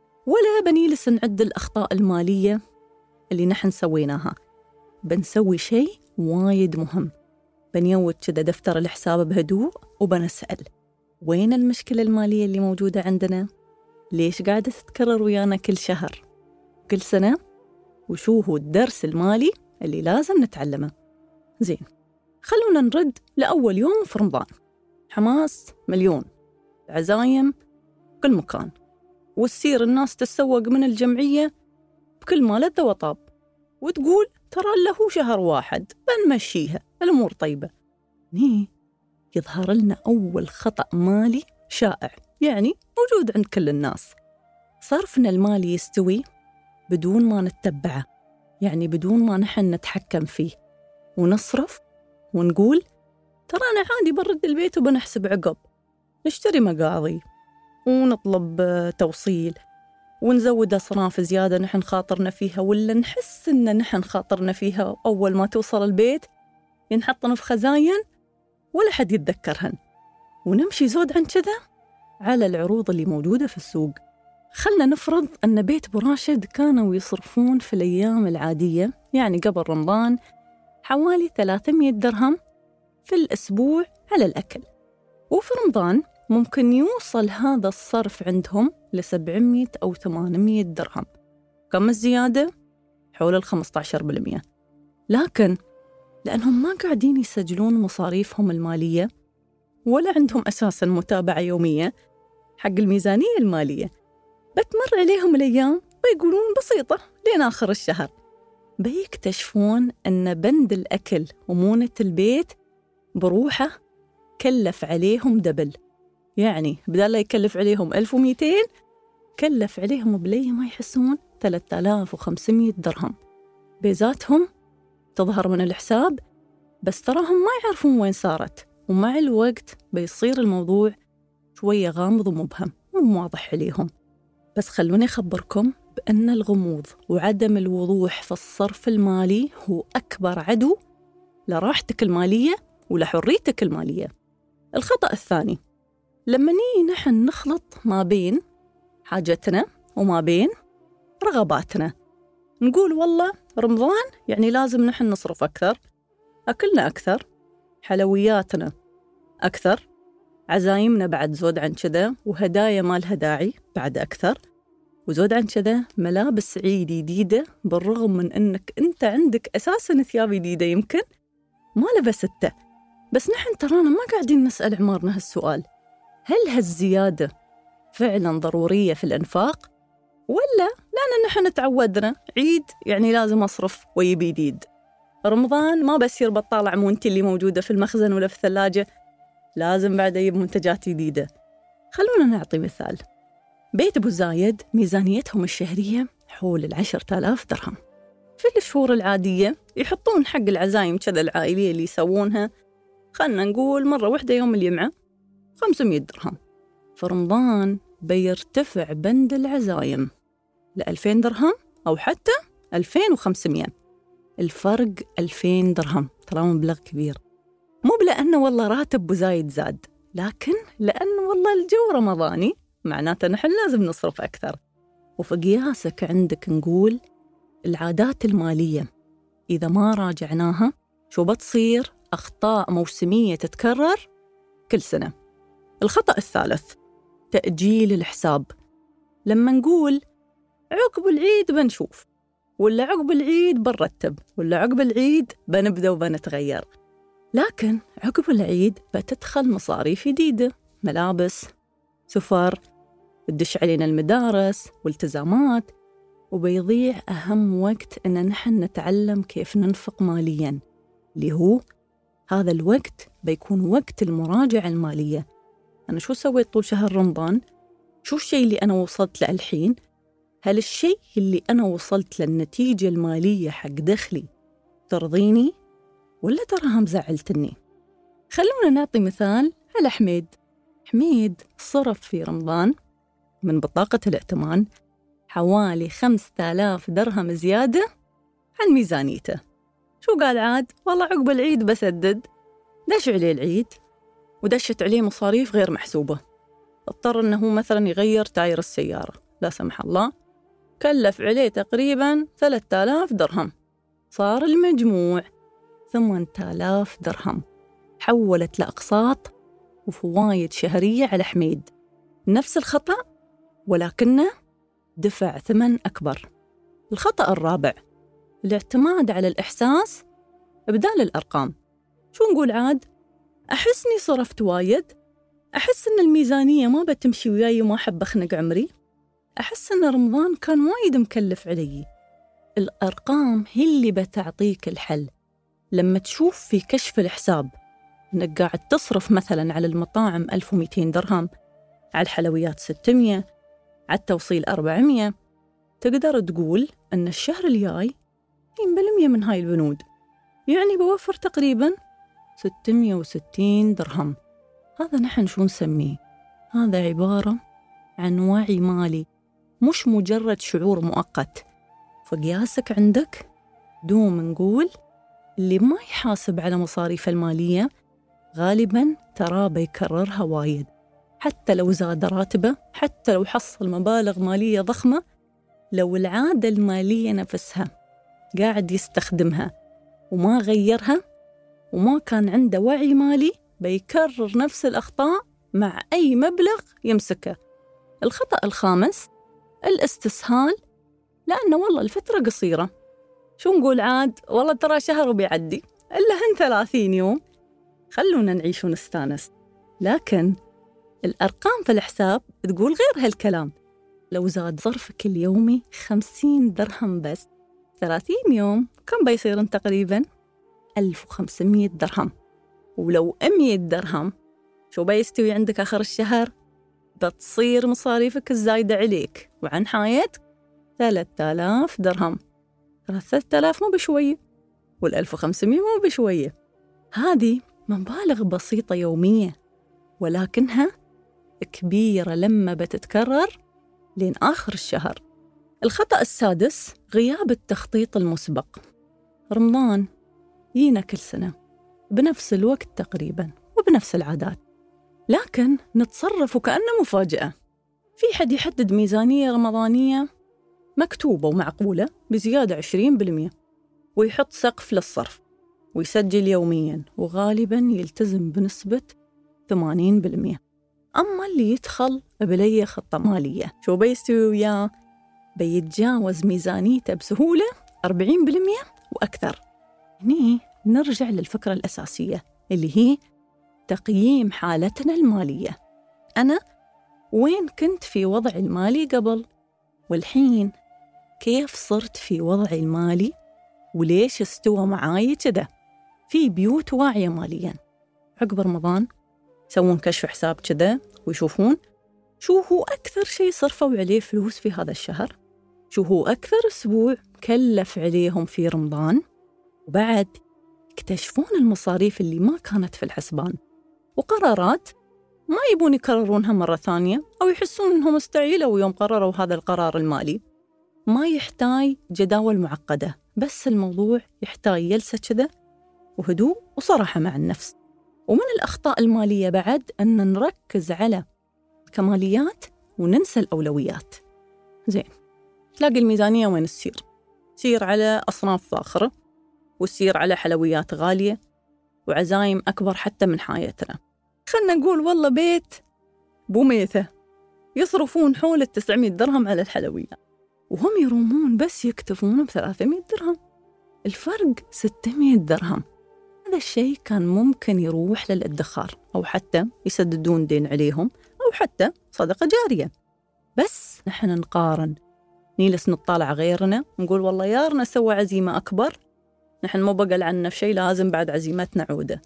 Speaker 12: ولا بنيلس نعد الأخطاء المالية اللي نحن سويناها. بنسوي شيء وايد مهم، بنيوت كذا دفتر الحساب بهدوء وبنسأل وين المشكلة المالية اللي موجودة عندنا؟ ليش قاعدة تتكرر ويانا كل شهر كل سنة؟ وشو هو الدرس المالي اللي لازم نتعلمه؟ زين، خلونا نرد لأول يوم في رمضان. حماس مليون، عزايم كل مكان، والسير الناس تتسوق من الجمعية بكل ما لذ وطاب، وتقول ترى له شهر واحد بنمشيها الأمور طيبة. ني يظهر لنا أول خطأ مالي شائع، يعني موجود عند كل الناس. صرفنا المالي يستوي بدون ما نتبعه، يعني بدون ما نحن نتحكم فيه، ونصرف ونقول ترى أنا عادي برد البيت وبنحسب عقب، نشتري مقاضي ونطلب توصيل ونزود أصراف زيادة نحن خاطرنا فيها، ولا نحس إن نحن خاطرنا فيها أول ما توصل البيت ينحطن في خزاين ولا حد يتذكرهن، ونمشي زود عن كذا على العروض اللي موجودة في السوق. خلنا نفرض أن بيت براشد كانوا يصرفون في الأيام العادية، يعني قبل رمضان، حوالي ثلاثمية درهم في الأسبوع على الأكل، وفي رمضان ممكن يوصل هذا الصرف عندهم لسبعمية أو ثمانمية درهم. كم الزيادة؟ حول الخمسة عشر بالمية. لكن لأنهم ما قاعدين يسجلون مصاريفهم المالية، ولا عندهم أساساً متابعة يومية حق الميزانية المالية، بتمر عليهم الأيام ويقولون بسيطة لين آخر الشهر، بيكتشفون أن بند الأكل ومونة البيت بروحه كلف عليهم دبل، يعني بدل لا يكلف عليهم ألف ومئتين كلف عليهم بلي ما يحسون ثلاثة آلاف وخمسمية درهم. بيزاتهم تظهر من الحساب، بس تراهم ما يعرفون وين صارت، ومع الوقت بيصير الموضوع شوية غامض ومبهم مو واضح عليهم. بس خلوني أخبركم بأن الغموض وعدم الوضوح في الصرف المالي هو أكبر عدو لراحتك المالية ولحريتك المالية. الخطأ الثاني، لما نيجي نحن نخلط ما بين حاجتنا وما بين رغباتنا، نقول والله رمضان يعني لازم نحن نصرف أكثر، أكلنا أكثر، حلوياتنا أكثر، عزايمنا بعد زود عن كذا، وهدايا ما لها داعي بعد أكثر، وزود عن كذا ملابس عيد جديدة، بالرغم من أنك أنت عندك أساساً ثياب جديدة يمكن ما لبسته. بس نحن ترانا ما قاعدين نسأل عمارنا هالسؤال، هل هالزيادة فعلاً ضرورية في الإنفاق؟ ولا لأن نحن تعودنا عيد يعني لازم أصرف ويبي جديد، رمضان ما بس يربط طالع مونتي اللي موجودة في المخزن ولا في الثلاجة، لازم بعد يجيب منتجات جديدة. خلونا نعطي مثال. بيت أبو زايد ميزانيتهم الشهرية حول العشرة آلاف درهم. في الشهور العادية يحطون حق العزايم كذا العائلية اللي يسوونها، خلنا نقول مرة واحدة يوم الجمعة خمسمية درهم. في رمضان بيرتفع بند العزايم لألفين درهم أو حتى ألفين وخمسمية. الفرق ألفين درهم، ترى مبلغ كبير، مو لأنه والله راتب أبو زايد زاد، لكن لأنه والله الجو رمضاني، معناته نحن لازم نصرف أكثر. وفي قياسك عندك نقول العادات المالية إذا ما راجعناها شو بتصير؟ أخطاء موسمية تتكرر كل سنة. الخطأ الثالث تأجيل الحساب. لما نقول عقب العيد بنشوف، ولا عقب العيد بنرتب، ولا عقب العيد بنبدأ وبنتغير، لكن عقب العيد بتدخل مصاريف جديدة، ملابس، سفر، بدش علينا المدارس والتزامات، وبيضيع أهم وقت إن نحن نتعلم كيف ننفق مالياً، اللي هو هذا الوقت بيكون وقت المراجعة المالية. أنا شو سويت طول شهر رمضان؟ شو الشيء اللي أنا وصلت له الحين؟ هل الشيء اللي أنا وصلت للنتيجة المالية حق دخلي ترضيني ولا تراها مزعلتني؟ خلونا نعطي مثال على حميد. حميد صرف في رمضان من بطاقة الائتمان حوالي خمسة آلاف درهم زيادة عن ميزانيته. شو قال عاد؟ والله عقب العيد بسدد. دش عليه العيد ودشت عليه مصاريف غير محسوبة، اضطر أنه مثلا يغير تاير السيارة لا سمح الله، كلف عليه تقريبا ثلاثة آلاف درهم، صار المجموع ثمانية آلاف درهم. حولت لأقساط وفوايد شهرية على حميد. نفس الخطأ ولكنه دفع ثمن أكبر. الخطأ الرابع الاعتماد على الإحساس بدال الأرقام. شو نقول عاد؟ أحسني صرفت وايد، أحس أن الميزانية ما بتمشي وياي وما أحب أخنق عمري، أحس أن رمضان كان وايد مكلف علي. الأرقام هي اللي بتعطيك الحل. لما تشوف في كشف الحساب أنك قاعد تصرف مثلا على المطاعم ألف ومئتين درهم، على الحلويات ستمية، على التوصيل أربعمية، تقدر تقول أن الشهر الجاي ستين بالمية من هاي البنود، يعني بوفر تقريبا ستمية وستين درهم. هذا نحن شو نسميه؟ هذا عبارة عن وعي مالي، مش مجرد شعور مؤقت. فقياسك عندك دوم نقول اللي ما يحاسب على مصاريف المالية غالباً ترى بيكررها وايد، حتى لو زاد راتبه، حتى لو حصل مبالغ مالية ضخمة، لو العادة المالية نفسها قاعد يستخدمها وما غيرها وما كان عنده وعي مالي بيكرر نفس الأخطاء مع أي مبلغ يمسكه. الخطأ الخامس الاستسهال، لأنه والله الفترة قصيرة، شو نقول عاد؟ والله ترى شهر وبيعدي، إلا هن ثلاثين يوم، خلونا نعيش ونستانس. لكن الأرقام في الحساب تقول غير هالكلام. لو زاد ظرفك اليومي خمسين درهم بس، ثلاثين يوم كم بيصيرن؟ تقريباً ألف وخمسمية درهم. ولو مية درهم شو بيستوي عندك آخر الشهر؟ بتصير مصاريفك الزايدة عليك وعن حياتك ثلاثة آلاف درهم. ثلاثة آلاف مو بشوية، والألف وخمسمية مو بشوية. هذه مبالغ بسيطة يومية، ولكنها كبيرة لما بتتكرر لين آخر الشهر. الخطأ السادس غياب التخطيط المسبق. رمضان يينا كل سنة بنفس الوقت تقريباً وبنفس العادات، لكن نتصرف وكأنه مفاجأة. في حد يحدد ميزانية رمضانية مكتوبة ومعقولة بزيادة عشرين بالمية ويحط سقف للصرف، ويسجل يوميا وغالبا يلتزم بنسبة ثمانين بالمئة. أما اللي يدخل بلي خطة مالية شو بيستوي وياه؟ بيتجاوز ميزانيته بسهولة أربعين بالمئة وأكثر. هني نرجع للفكرة الأساسية اللي هي تقييم حالتنا المالية. أنا وين كنت في وضعي المالي قبل؟ والحين كيف صرت في وضعي المالي؟ وليش استوى معاي كذا؟ في بيوت واعية ماليا عقب رمضان يسوون كشف حساب كذا ويشوفون شو هو أكثر شيء صرفوا عليه فلوس في هذا الشهر، شو هو أكثر أسبوع كلف عليهم في رمضان، وبعد يكتشفون المصاريف اللي ما كانت في الحسبان وقرارات ما يبون يكررونها مرة ثانية، أو يحسون أنهم استعيلوا يوم قرروا هذا القرار المالي. ما يحتاج جداول معقدة، بس الموضوع يحتاج جلسة كذا وهدوء وصراحة مع النفس. ومن الأخطاء المالية بعد أن نركز على الكماليات وننسى الأولويات. زين، تلاقي الميزانية وين تسير؟ تسير على أصناف فاخرة، وتسير على حلويات غالية وعزايم أكبر حتى من حياتنا. خلنا نقول والله بيت بوميثة يصرفون حول التسعمية درهم على الحلويات، وهم يرومون بس يكتفون بثلاثمية درهم، الفرق ستمية درهم. هذا الشيء كان ممكن يروح للادخار، أو حتى يسددون دين عليهم، أو حتى صدقة جارية. بس نحن نقارن، نيلس نطالع غيرنا نقول والله يارنا سوى عزيمة أكبر، نحن مو بقل عنا في شيء، لازم بعد عزيمتنا عودة.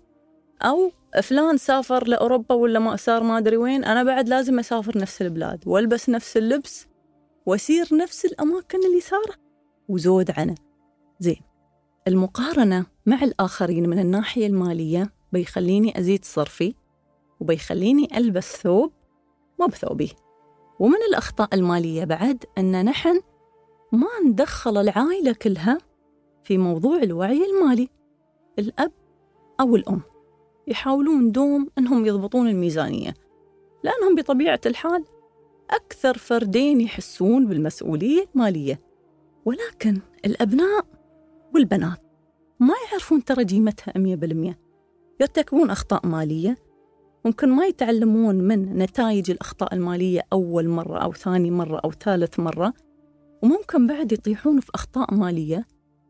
Speaker 12: أو فلان سافر لأوروبا ولا ما صار ما أدري وين، أنا بعد لازم أسافر نفس البلاد والبس نفس اللبس وأسير نفس الأماكن اللي صار وزود عنه. زين، المقارنة مع الآخرين من الناحية المالية بيخليني أزيد صرفي، وبيخليني ألبس ثوب ما بثوبي. ومن الأخطاء المالية بعد أن نحن ما ندخل العائلة كلها في موضوع الوعي المالي. الأب أو الأم يحاولون دوم أنهم يضبطون الميزانية، لأنهم بطبيعة الحال أكثر فردين يحسون بالمسؤولية المالية، ولكن الأبناء والبنات ما يعرفون ترى قيمتها مية بالمية، يرتكبون أخطاء مالية، ممكن ما يتعلمون من نتائج الأخطاء المالية أول مرة أو ثاني مرة أو ثالث مرة، وممكن بعد يطيحون في أخطاء مالية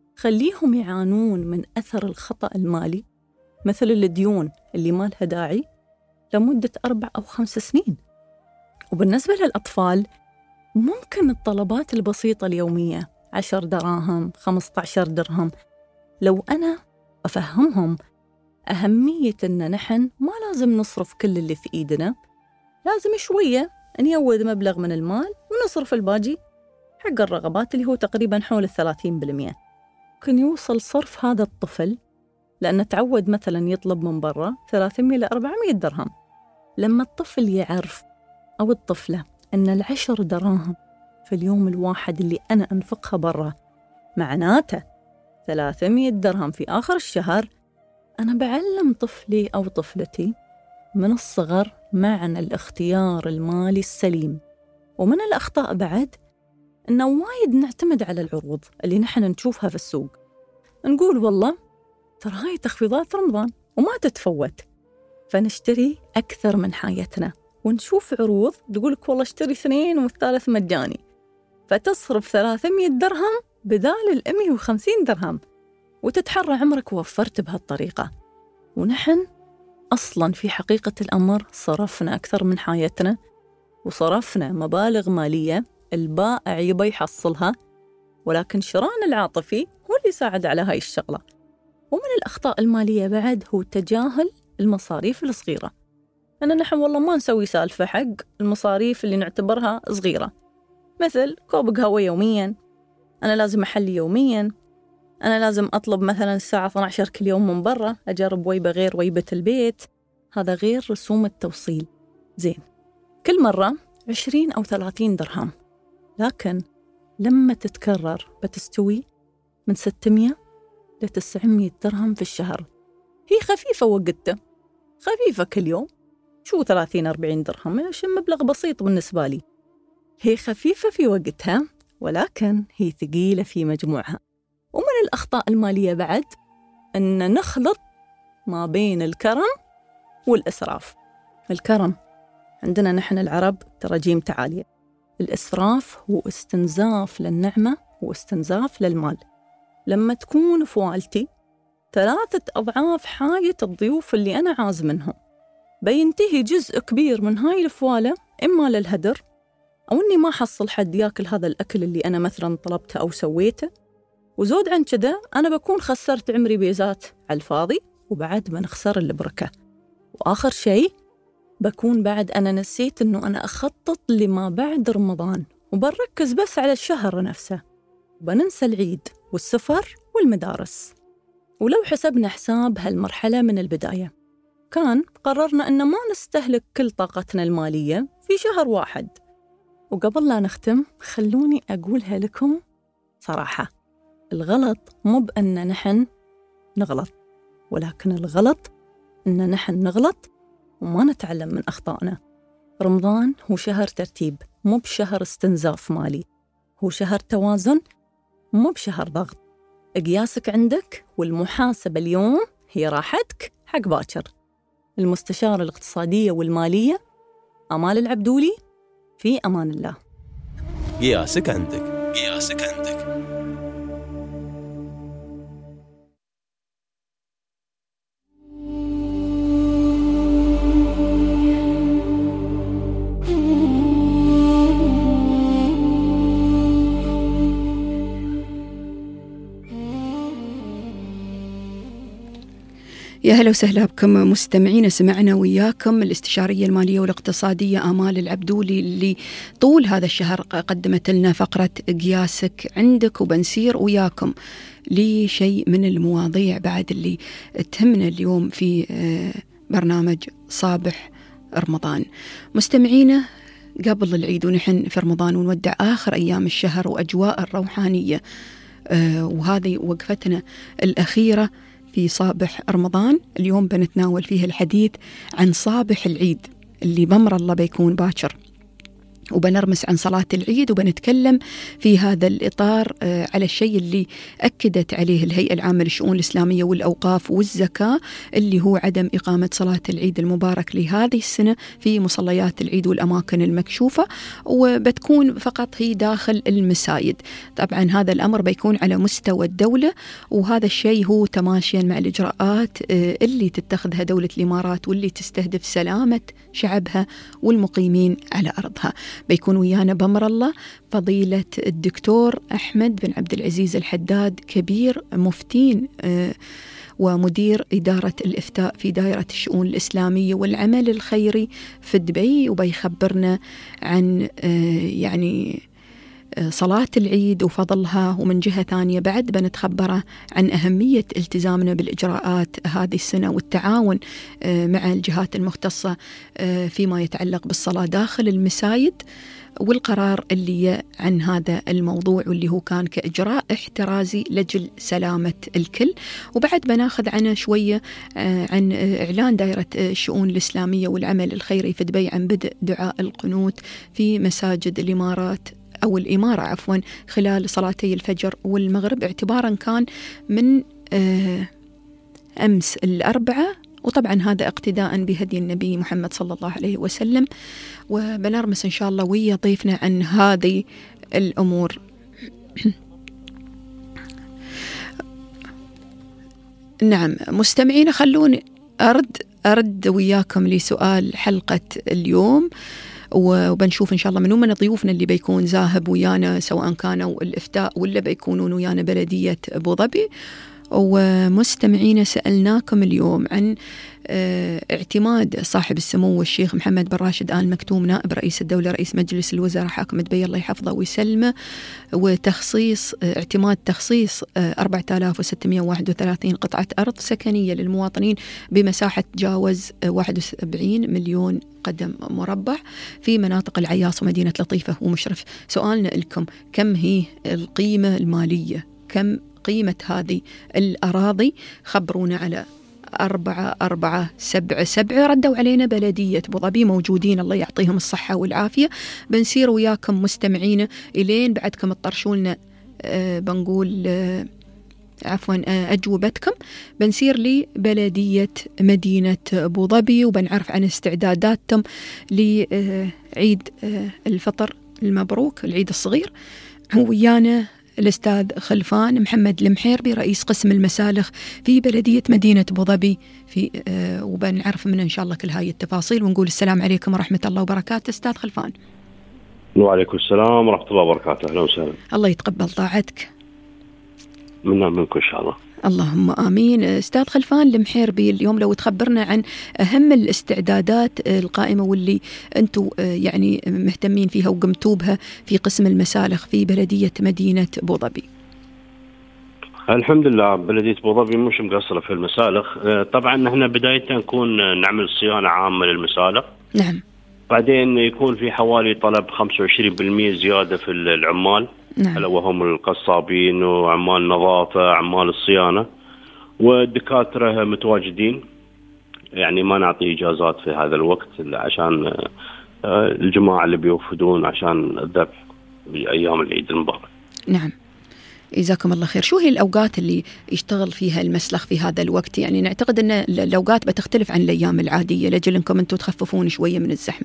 Speaker 12: خليهم يعانون من أثر الخطأ المالي، مثل الديون اللي ما لها داعي لمدة أربع أو خمس سنين. وبالنسبة للأطفال ممكن الطلبات البسيطة اليومية عشر دراهم خمسة عشر درهم، لو أنا أفهمهم أهمية أن نحن ما لازم نصرف كل اللي في إيدنا، لازم شوية نيود مبلغ من المال ونصرف الباقي حق الرغبات اللي هو تقريبا حول الثلاثين بالمئة. ممكن يوصل صرف هذا الطفل لأنه تعود مثلا يطلب من برا ثلاثمية إلى أربعمية درهم. لما الطفل يعرف أو الطفلة أن العشر دراهم في اليوم الواحد اللي أنا أنفقها برا معناته ثلاثمية درهم في آخر الشهر، أنا بعلم طفلي أو طفلتي من الصغر معنى الاختيار المالي السليم. ومن الأخطاء بعد أنه وايد نعتمد على العروض اللي نحن نشوفها في السوق، نقول والله ترى هاي تخفيضات رمضان وما تتفوت، فنشتري أكثر من حاجتنا، ونشوف عروض تقولك والله اشتري اثنين والثالث مجاني، فتصرف ثلاثمية درهم بدال الأمية وخمسين درهم، وتتحرى عمرك ووفرت بهالطريقة. ونحن أصلاً في حقيقة الأمر صرفنا أكثر من حاجتنا، وصرفنا مبالغ مالية البائع يبي يحصلها، ولكن شرانا العاطفي هو اللي ساعد على هاي الشغلة. ومن الأخطاء المالية بعد هو تجاهل المصاريف الصغيرة، أنا نحن والله ما نسوي سالفة حق المصاريف اللي نعتبرها صغيرة، مثل كوب قهوة يومياً، أنا لازم أحلي يومياً، أنا لازم أطلب مثلاً الساعة اثنا عشر كل يوم من برا، أجرب ويبة غير ويبة البيت، هذا غير رسوم التوصيل. زين، كل مرة عشرين أو ثلاثين درهم، لكن لما تتكرر بتستوي من ستمية لتسعمية درهم في الشهر. هي خفيفة وقتها، خفيفة كل يوم، شو ثلاثين أربعين درهم عشان مبلغ بسيط بالنسبة لي، هي خفيفة في وقتها ولكن هي ثقيلة في مجموعها. ومن الأخطاء المالية بعد أن نخلط ما بين الكرم والإسراف. الكرم عندنا نحن العرب تراجيم تعالية، الإسراف هو استنزاف للنعمة واستنزاف للمال. لما تكون فوالتي ثلاثة أضعاف حاجة الضيوف اللي أنا عاز منهم، بينتهي جزء كبير من هاي الفوالة إما للهدر، أو إني ما حصل حد يأكل هذا الأكل اللي أنا مثلاً طلبته أو سويته، وزود عن كده أنا بكون خسرت عمري بيزات على الفاضي، وبعد بنخسر البركة. وآخر شيء بكون بعد أنا نسيت إنه أنا أخطط لما بعد رمضان، وبنركز بس على الشهر نفسه، وبننسى العيد والسفر والمدارس. ولو حسبنا حساب هالمرحلة من البداية، كان قررنا أن ما نستهلك كل طاقتنا المالية في شهر واحد. وقبل لا نختم خلوني أقولها لكم صراحة، الغلط مو بأن نحن نغلط، ولكن الغلط أن نحن نغلط وما نتعلم من أخطائنا. رمضان هو شهر ترتيب، مو بشهر استنزاف مالي، هو شهر توازن، مو بشهر ضغط. قياسك عندك، والمحاسبة اليوم هي راحتك حق باكر. المستشارة الاقتصادية والمالية آمال العبدولي، في أمان الله.
Speaker 1: قياسك عندك، قياسك عندك.
Speaker 2: يا هلا وسهلا بكم مستمعين. سمعنا وياكم الاستشارية المالية والاقتصادية آمال العبدولي اللي طول هذا الشهر قدمت لنا فقرة قياسك عندك، وبنسير وياكم لشيء من المواضيع بعد اللي تهمنا اليوم في برنامج صابح رمضان. مستمعينا، قبل العيد ونحن في رمضان ونودع آخر أيام الشهر وأجواء الروحانية، وهذه وقفتنا الأخيرة في صابح رمضان. اليوم بنتناول فيه الحديث عن صابح العيد اللي بأمر الله بيكون باكر، وبنرمس عن صلاة العيد، وبنتكلم في هذا الإطار على الشيء اللي أكدت عليه الهيئة العامة للشؤون الإسلامية والأوقاف والزكاة، اللي هو عدم إقامة صلاة العيد المبارك لهذه السنة في مصليات العيد والأماكن المكشوفة، وبتكون فقط هي داخل المساجد. طبعا هذا الأمر بيكون على مستوى الدولة، وهذا الشيء هو تماشيا مع الإجراءات اللي تتخذها دولة الإمارات واللي تستهدف سلامة شعبها والمقيمين على أرضها. بيكون ويانا بأمر الله فضيلة الدكتور أحمد بن عبد العزيز الحداد، كبير مفتين ومدير إدارة الإفتاء في دائرة الشؤون الإسلامية والعمل الخيري في دبي، وبيخبرنا عن يعني صلاة العيد وفضلها، ومن جهة ثانية بعد بنتخبره عن أهمية التزامنا بالإجراءات هذه السنة والتعاون مع الجهات المختصة فيما يتعلق بالصلاة داخل المساجد، والقرار اللي عن هذا الموضوع واللي هو كان كإجراء احترازي لجل سلامة الكل. وبعد بناخذ عنه شوية عن إعلان دائرة الشؤون الإسلامية والعمل الخيري في دبي عن بدء دعاء القنوت في مساجد الإمارات أو الإمارة عفوا خلال صلاتي الفجر والمغرب، اعتبارا كان من أمس الأربعاء، وطبعا هذا اقتداء بهدي النبي محمد صلى الله عليه وسلم. وبنرمس إن شاء الله ويا ضيفنا عن هذه الأمور. نعم مستمعين، خلوني أرد أرد وياكم لسؤال حلقة اليوم، وبنشوف إن شاء الله منو من ضيوفنا اللي بيكون ذاهب ويانا، سواء كانوا الإفتاء ولا بيكونون ويانا بلدية أبو ظبي. ومستمعين سألناكم اليوم عن اعتماد صاحب السمو الشيخ محمد بن راشد آل مكتوم نائب رئيس الدولة رئيس مجلس الوزراء حاكم دبي الله يحفظه ويسلمه، وتخصيص اعتماد تخصيص أربعة آلاف وستمائة وواحد وثلاثين قطعة أرض سكنية للمواطنين بمساحة تجاوز واحد وسبعين مليون قدم مربع في مناطق العياص ومدينة لطيفة ومشرف. سؤالنا لكم، كم هي القيمة المالية؟ كم قيمة هذه الأراضي؟ خبرونا على أربعة أربعة سبعة سبعة. ردوا علينا بلدية أبو ظبي، موجودين الله يعطيهم الصحة والعافية. بنسير وياكم مستمعين إلين بعدكم تطرشوا لنا أه بنقول أه عفوا أجوبتكم. بنسير لبلدية مدينة أبو ظبي وبنعرف عن استعداداتهم لعيد الفطر المبروك، العيد الصغير. ويانا الأستاذ خلفان محمد المحيربي رئيس قسم المسالخ في بلدية مدينة أبو ظبي في آه وبنعرف منه إن شاء الله كل هاي التفاصيل، ونقول السلام عليكم ورحمة الله وبركاته. أستاذ خلفان.
Speaker 13: وعليكم السلام ورحمة الله وبركاته. أهلا وسهلا.
Speaker 2: الله يتقبل طاعتك.
Speaker 13: منا منكم إن شاء الله.
Speaker 2: اللهم آمين. أستاذ خلفان المحيربي، اليوم لو تخبرنا عن أهم الاستعدادات القائمة واللي أنتم يعني مهتمين فيها وقمتوا بها في قسم المسالخ في بلدية مدينة أبو ظبي.
Speaker 13: الحمد لله بلدية أبو ظبي مش مقصرة في المسالخ. طبعا نحن بداية نكون نعمل صيانة عامة للمسالخ.
Speaker 2: نعم.
Speaker 13: بعدين يكون في حوالي طلب خمسة وعشرين بالمئة زيادة في العمال.
Speaker 2: نعم.
Speaker 13: هلا وهم القصابين وعمال النظافة عمال الصيانة، والدكاترة متواجدين، يعني ما نعطي إجازات في هذا الوقت عشان الجماعة اللي بيوفدون عشان الذبح بأيام العيد المبارك.
Speaker 2: نعم جزاكم الله خير. شو هي الأوقات اللي يشتغل فيها المسلخ في هذا الوقت؟ يعني نعتقد أن الأوقات بتختلف عن الأيام العادية لأجل أنكم أنتم تخففون شوية من الزحمة.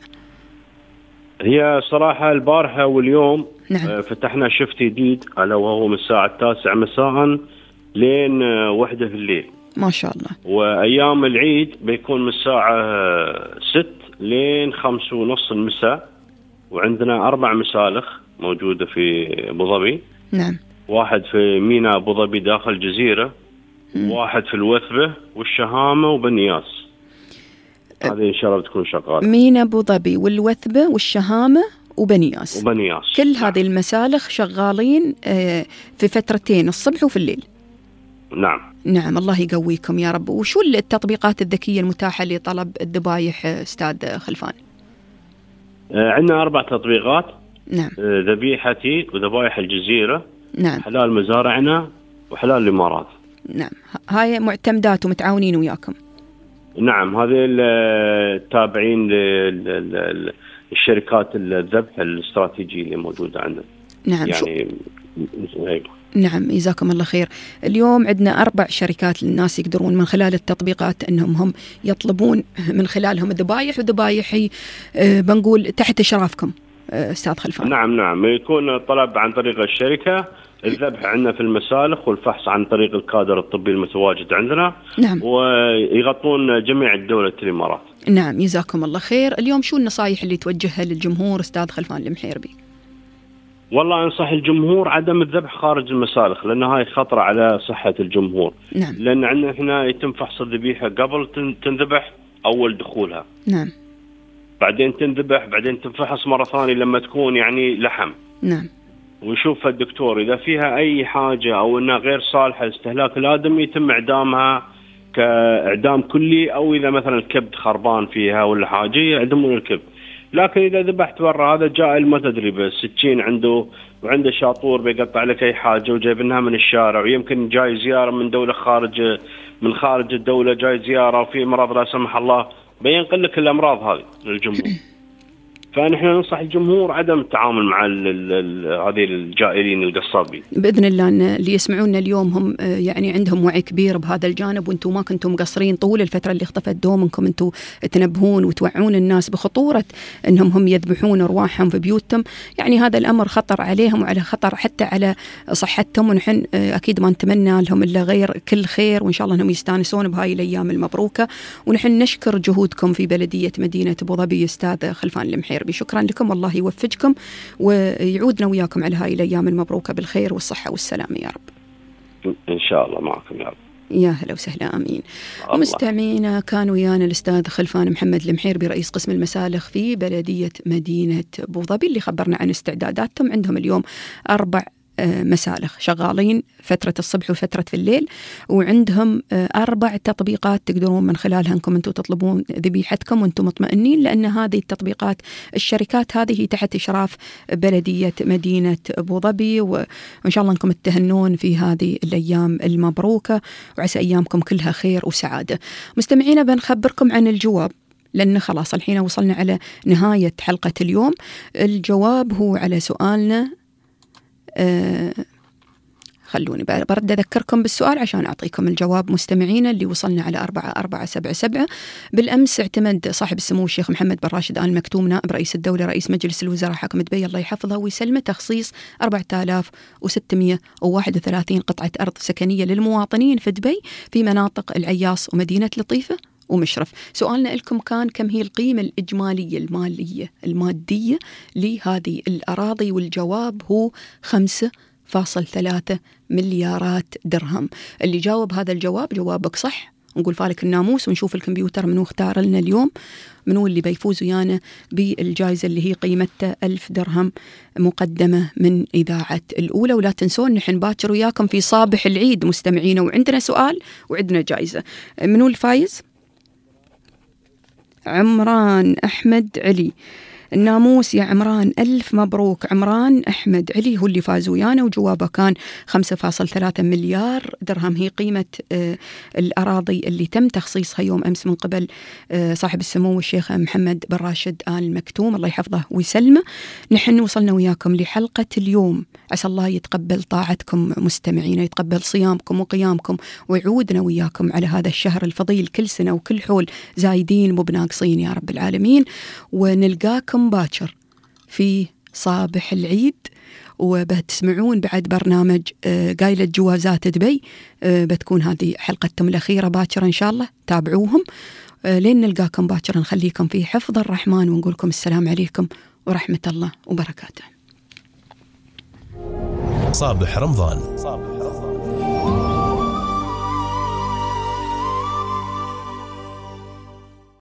Speaker 13: هي صراحة البارحة واليوم
Speaker 2: نعم.
Speaker 13: فتحنا شفت جديد ألا وهو من الساعة التاسعة مساء لين وحدة في الليل.
Speaker 2: ما شاء الله.
Speaker 13: وأيام العيد بيكون من الساعة ست لين خمس ونص المساء، وعندنا أربع مسالخ موجودة في أبو ظبي.
Speaker 2: نعم.
Speaker 13: واحد في ميناء أبو ظبي داخل الجزيرة، واحد في الوثبة والشهامة وبنياس. هذه إن شاء الله بتكون شغالة.
Speaker 2: ميناء أبو ظبي والوثبة والشهامة وبنياس.
Speaker 13: وبنياس.
Speaker 2: كل هذه المسالخ شغالين في فترتين، الصبح وفي الليل.
Speaker 13: نعم.
Speaker 2: نعم الله يقويكم يا رب. وشو التطبيقات الذكية المتاحة لطلب الذبايح أستاذ خلفان؟
Speaker 13: عندنا أربع تطبيقات.
Speaker 2: نعم.
Speaker 13: ذبيحتي وذبائح الجزيرة.
Speaker 2: نعم.
Speaker 13: حلال مزارعنا وحلال الإمارات.
Speaker 2: نعم هاي معتمدات ومتعاونين وياكم.
Speaker 13: نعم هذه التابعين للشركات الذبح الاستراتيجية اللي موجودة عندنا.
Speaker 2: نعم.
Speaker 13: يعني هيك.
Speaker 2: نعم جزاكم الله خير. اليوم عندنا أربع شركات الناس يقدرون من خلال التطبيقات أنهم هم يطلبون من خلالهم الذبايح، وذبايحي أه بنقول تحت إشرافكم أه أستاذ خلفان.
Speaker 13: نعم نعم يكون طلب عن طريق الشركة، الذبح عندنا في المسالخ والفحص عن طريق الكادر الطبي المتواجد عندنا.
Speaker 2: نعم.
Speaker 13: ويغطون جميع الدولة الإمارات.
Speaker 2: نعم جزاكم الله خير. اليوم شو النصائح اللي توجهها للجمهور أستاذ خلفان المحيربي؟
Speaker 13: والله أنصح الجمهور عدم الذبح خارج المسالخ، لأن هاي خطرة على صحة الجمهور.
Speaker 2: نعم.
Speaker 13: لأن عندنا إحنا يتم فحص الذبيحة قبل تنذبح أول دخولها.
Speaker 2: نعم.
Speaker 13: بعدين تنذبح، بعدين تنفحص مرة ثانية لما تكون يعني لحم.
Speaker 2: نعم.
Speaker 13: ويشوف الدكتور إذا فيها أي حاجة أو أنها غير صالحة لاستهلاك الآدمي يتم إعدامها كإعدام كلي، أو إذا مثلا الكبد خربان فيها ولا حاجة يعدمون الكبد. لكن إذا ذبحت برا هذا جائل ما تدري، بالسكين عنده وعنده شاطور بيقطع لك أي حاجة وجايبناها من الشارع، ويمكن جاي زيارة من دولة خارج من خارج الدولة، جاي زيارة وفي مرض لا سمح الله بينقل لك الأمراض هذه للجمهور. فنحن ننصح الجمهور عدم التعامل مع هذه الجائرين القصابين.
Speaker 2: بإذن الله أن اللي يسمعونا اليوم هم يعني عندهم وعي كبير بهذا الجانب، وانتم ما كنتم مقصرين طول الفترة اللي اختفت دومكم، انتم تنبهون وتوعون الناس بخطورة انهم هم يذبحون ارواحهم في بيوتهم. يعني هذا الامر خطر عليهم وعلى خطر حتى على صحتهم، ونحن اكيد ما نتمنى لهم الا غير كل خير، وان شاء الله انهم يستانسون بهاي الايام المبروكة. ونحن نشكر جهودكم في بلدية مدينة أبو ظبي أستاذ خلفان المحيربي، شكرا لكم، والله يوفقكم ويعودنا وياكم على هاي الأيام المبروكة بالخير والصحة والسلامة يا رب.
Speaker 13: إن شاء الله معكم يا رب.
Speaker 2: يا هلا وسهلا آمين. ومستمعينا كان ويانا الأستاذ خلفان محمد المحيربي رئيس قسم المسالخ في بلدية مدينة أبو ظبي، اللي خبرنا عن استعداداتهم. عندهم اليوم أربع مسالخ شغالين فترة الصبح وفترة في الليل، وعندهم أربع تطبيقات تقدرون من خلالها أنكم أنتم تطلبون ذبيحتكم وأنتم مطمئنين، لأن هذه التطبيقات الشركات هذه تحت إشراف بلدية مدينة أبو ظبي، وإن شاء الله أنكم تهنون في هذه الأيام المبروكة، وعسى أيامكم كلها خير وسعادة. مستمعينا بنخبركم عن الجواب، لأن خلاص الحين وصلنا على نهاية حلقة اليوم. الجواب هو على سؤالنا، آه خلوني برد أذكركم بالسؤال عشان أعطيكم الجواب مستمعين اللي وصلنا على أربعة أربعة سبعة سبعة. بالأمس اعتمد صاحب السمو الشيخ محمد بن راشد آل مكتوم نائب رئيس الدولة رئيس مجلس الوزراء حاكم دبي الله يحفظه ويسلمه تخصيص أربعة آلاف وستمئة وواحد وثلاثين قطعة أرض سكنية للمواطنين في دبي في مناطق العياص ومدينة لطيفة ومشرف. سؤالنا لكم كان كم هي القيمة الإجمالية المالية المادية لهذه الأراضي، والجواب هو خمسة فاصل ثلاثة مليارات درهم. اللي جاوب هذا الجواب جوابك صح، نقول فالك الناموس ونشوف الكمبيوتر منو اختار لنا اليوم منو اللي بيفوز ويانا بالجائزة اللي هي قيمتها ألف درهم مقدمة من إذاعة الأولى. ولا تنسون نحن باكر وياكم في صباح العيد مستمعين، وعندنا سؤال وعندنا جائزة. منو الفايز؟ عمران أحمد علي. الناموس يا عمران ألف مبروك. عمران أحمد علي هو اللي فاز ويانا وجوابه كان خمسة فاصل ثلاثة مليار درهم هي قيمة آه الأراضي اللي تم تخصيصها يوم أمس من قبل آه صاحب السمو الشيخ محمد بن راشد آل مكتوم الله يحفظه ويسلمه. نحن وصلنا وياكم لحلقة اليوم، عسى الله يتقبل طاعتكم مستمعين، يتقبل صيامكم وقيامكم ويعودنا وياكم على هذا الشهر الفضيل كل سنة وكل حول زايدين مو بناقصين يا رب العالمين. ونلقاكم باكر في صباح العيد، وبتسمعون بعد برنامج قايلة جوازات دبي، بتكون هذه حلقتهم الأخيرة باكر إن شاء الله، تابعوهم لين نلقاكم باكر. نخليكم في حفظ الرحمن ونقولكم السلام عليكم ورحمة الله وبركاته.
Speaker 1: صباح رمضان.